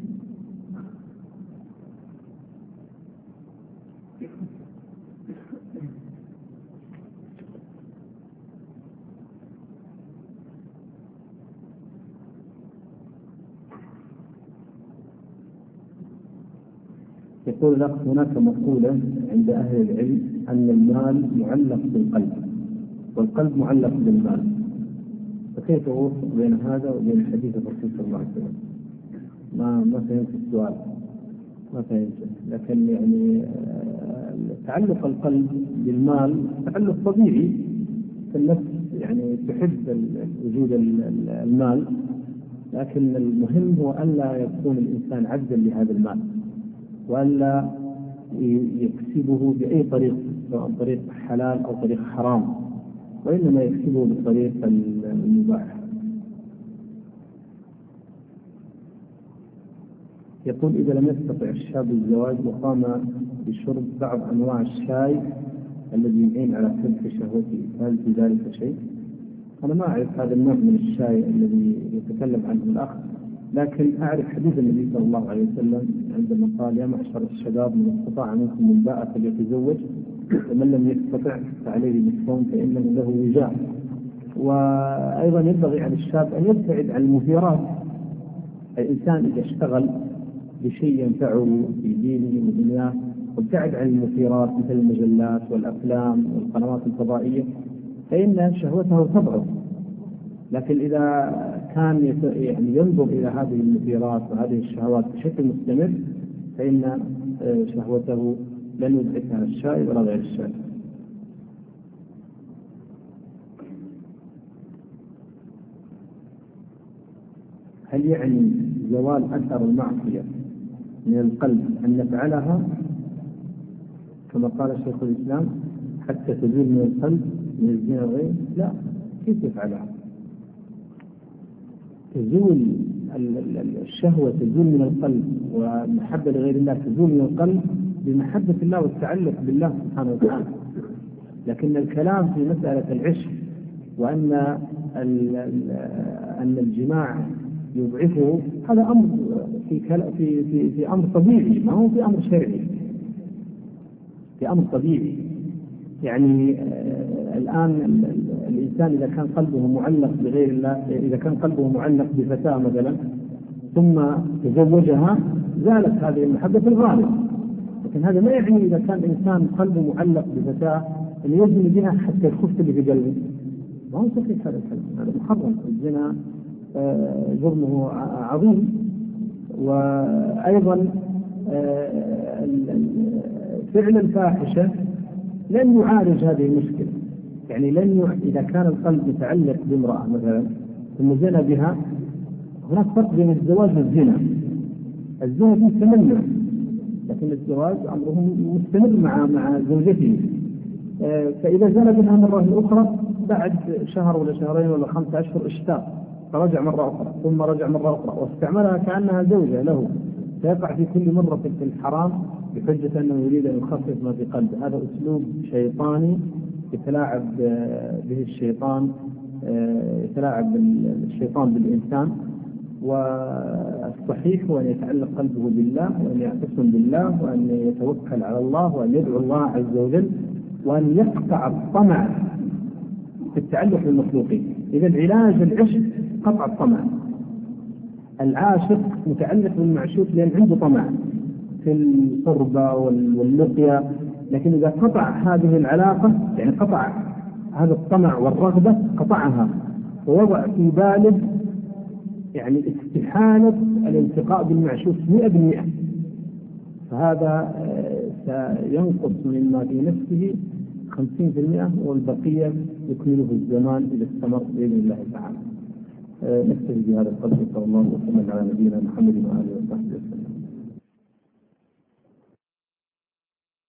يقول لك هناك مقولة عند أهل العلم أن المال معلق بالقلب والقلب معلق بالمال، فكيف أوفق بين هذا وبين حديث الرسول صلى الله عليه وسلم؟ ما ما فهمت السؤال، ما فهمت. لكن يعني تعلق القلب بالمال تعلق طبيعي، فالنفس يعني تحب وجود المال، لكن المهم هو ألا يكون الإنسان عبدا لهذا المال، وألا يكسبه بأي طريق، سواء طريق حلال أو طريق حرام، وإنما يكسبه بالطريق المباح. يقول: إذا لم يستطع الشاب الزواج وقام بشرب بعض أنواع الشاي الذي يعين على سلب شهوته، هل في ذلك شيء؟ أنا ما أعرف هذا النوع من الشاي الذي يتكلم عنه الأخ، لكن أعرف حديث النبي صلى الله عليه وسلم عندما قال: يا معشر الشباب من استطاع منكم الباءة فليتزوج، ومن لم يستطع فعليه بالصوم فإنه له وجاء. وأيضا ينبغي على الشاب أن يبتعد عن المثيرات. الإنسان إذا اشتغل بشيء ينفعه في دينه ودنياه وابتعد عن المثيرات مثل المجلات والأفلام والقنوات الفضائية فإن شهوته تضعف. لكن إذا كان يعني ينظر إلى هذه المثيرات وهذه الشهوات بشكل مستمر فإن شهوته لن يدركها الشائب ولا غير الشائب. هل يعني زوال أثر المعصية من القلب أن نفعلها كما قال شيخ الإسلام حتى تزول من القلب من الزنا وغيره؟ لا، كيف يفعلها؟ تزول الشهوة تزول من القلب والمحبة لغير الله تزول من القلب بمحبة الله والتعلق بالله سبحانه وتعالى. لكن الكلام في مسألة العشق وأن أن الجماع يضعفه هذا أمر في في في في أمر طبيعي، ما هو في أمر شرعي، في أمر طبيعي. يعني الآن الإنسان إذا كان قلبه معلق بغير الله، إذا كان قلبه معلق بفتاة مثلا ثم تزوجها زالت هذه المحبة في الغالب. لكن هذا ما يعني إذا كان إنسان قلبه معلق بفتاة أن يزني بها حتى يخف اللي في قلبه، ما هو صحيح هذا الكلام، هذا محرم. الزنا جرمه عظيم. وأيضا فعل الفاحشة لن يعالج هذه المشكلة. يعني لن ي... إذا كان القلب متعلق بامرأة مثلا ثم زنا بها، هناك فرق بين الزواج والزنا. الزنا مستمر، لكن الزواج أمره مستمر مع مع زوجته. فإذا زنا بها مرة أخرى بعد شهر ولا شهرين ولا خمسة أشهر اشتاق فرجع مرة أخرى ثم رجع مرة أخرى واستعملها كأنها زوجة له، فيقع في كل مرة في الحرام بحجة أنه يريد أن يخفف ما في قلبه. هذا أسلوب شيطاني يتلاعب به الشيطان، يتلاعب الشيطان بالإنسان. والصحيح هو أن يتعلق قلبه بالله وأن يعتصم بالله وأن يتوكل على الله وأن يدعو الله عز وجل وأن يقطع الطمع في التعلق بالمخلوقين. إذا العلاج العشق قطع الطمع. العاشق متعلق بالمعشوق لأن عنده طمع في القربة واللقيا، لكن إذا قطع هذه العلاقة يعني قطع هذا الطمع والرغبة قطعها ووضع في باله يعني استحالة الالتقاء بالمعشوق مئة بالمئة، فهذا سينقص مما في نفسه خمسين بالمئة والبقية يكمله الزمان إذا استمر بإذن الله تعالى. نكتفي بهذا القدر. صلى الله وسلم على نبينا محمد وآله وصحبه.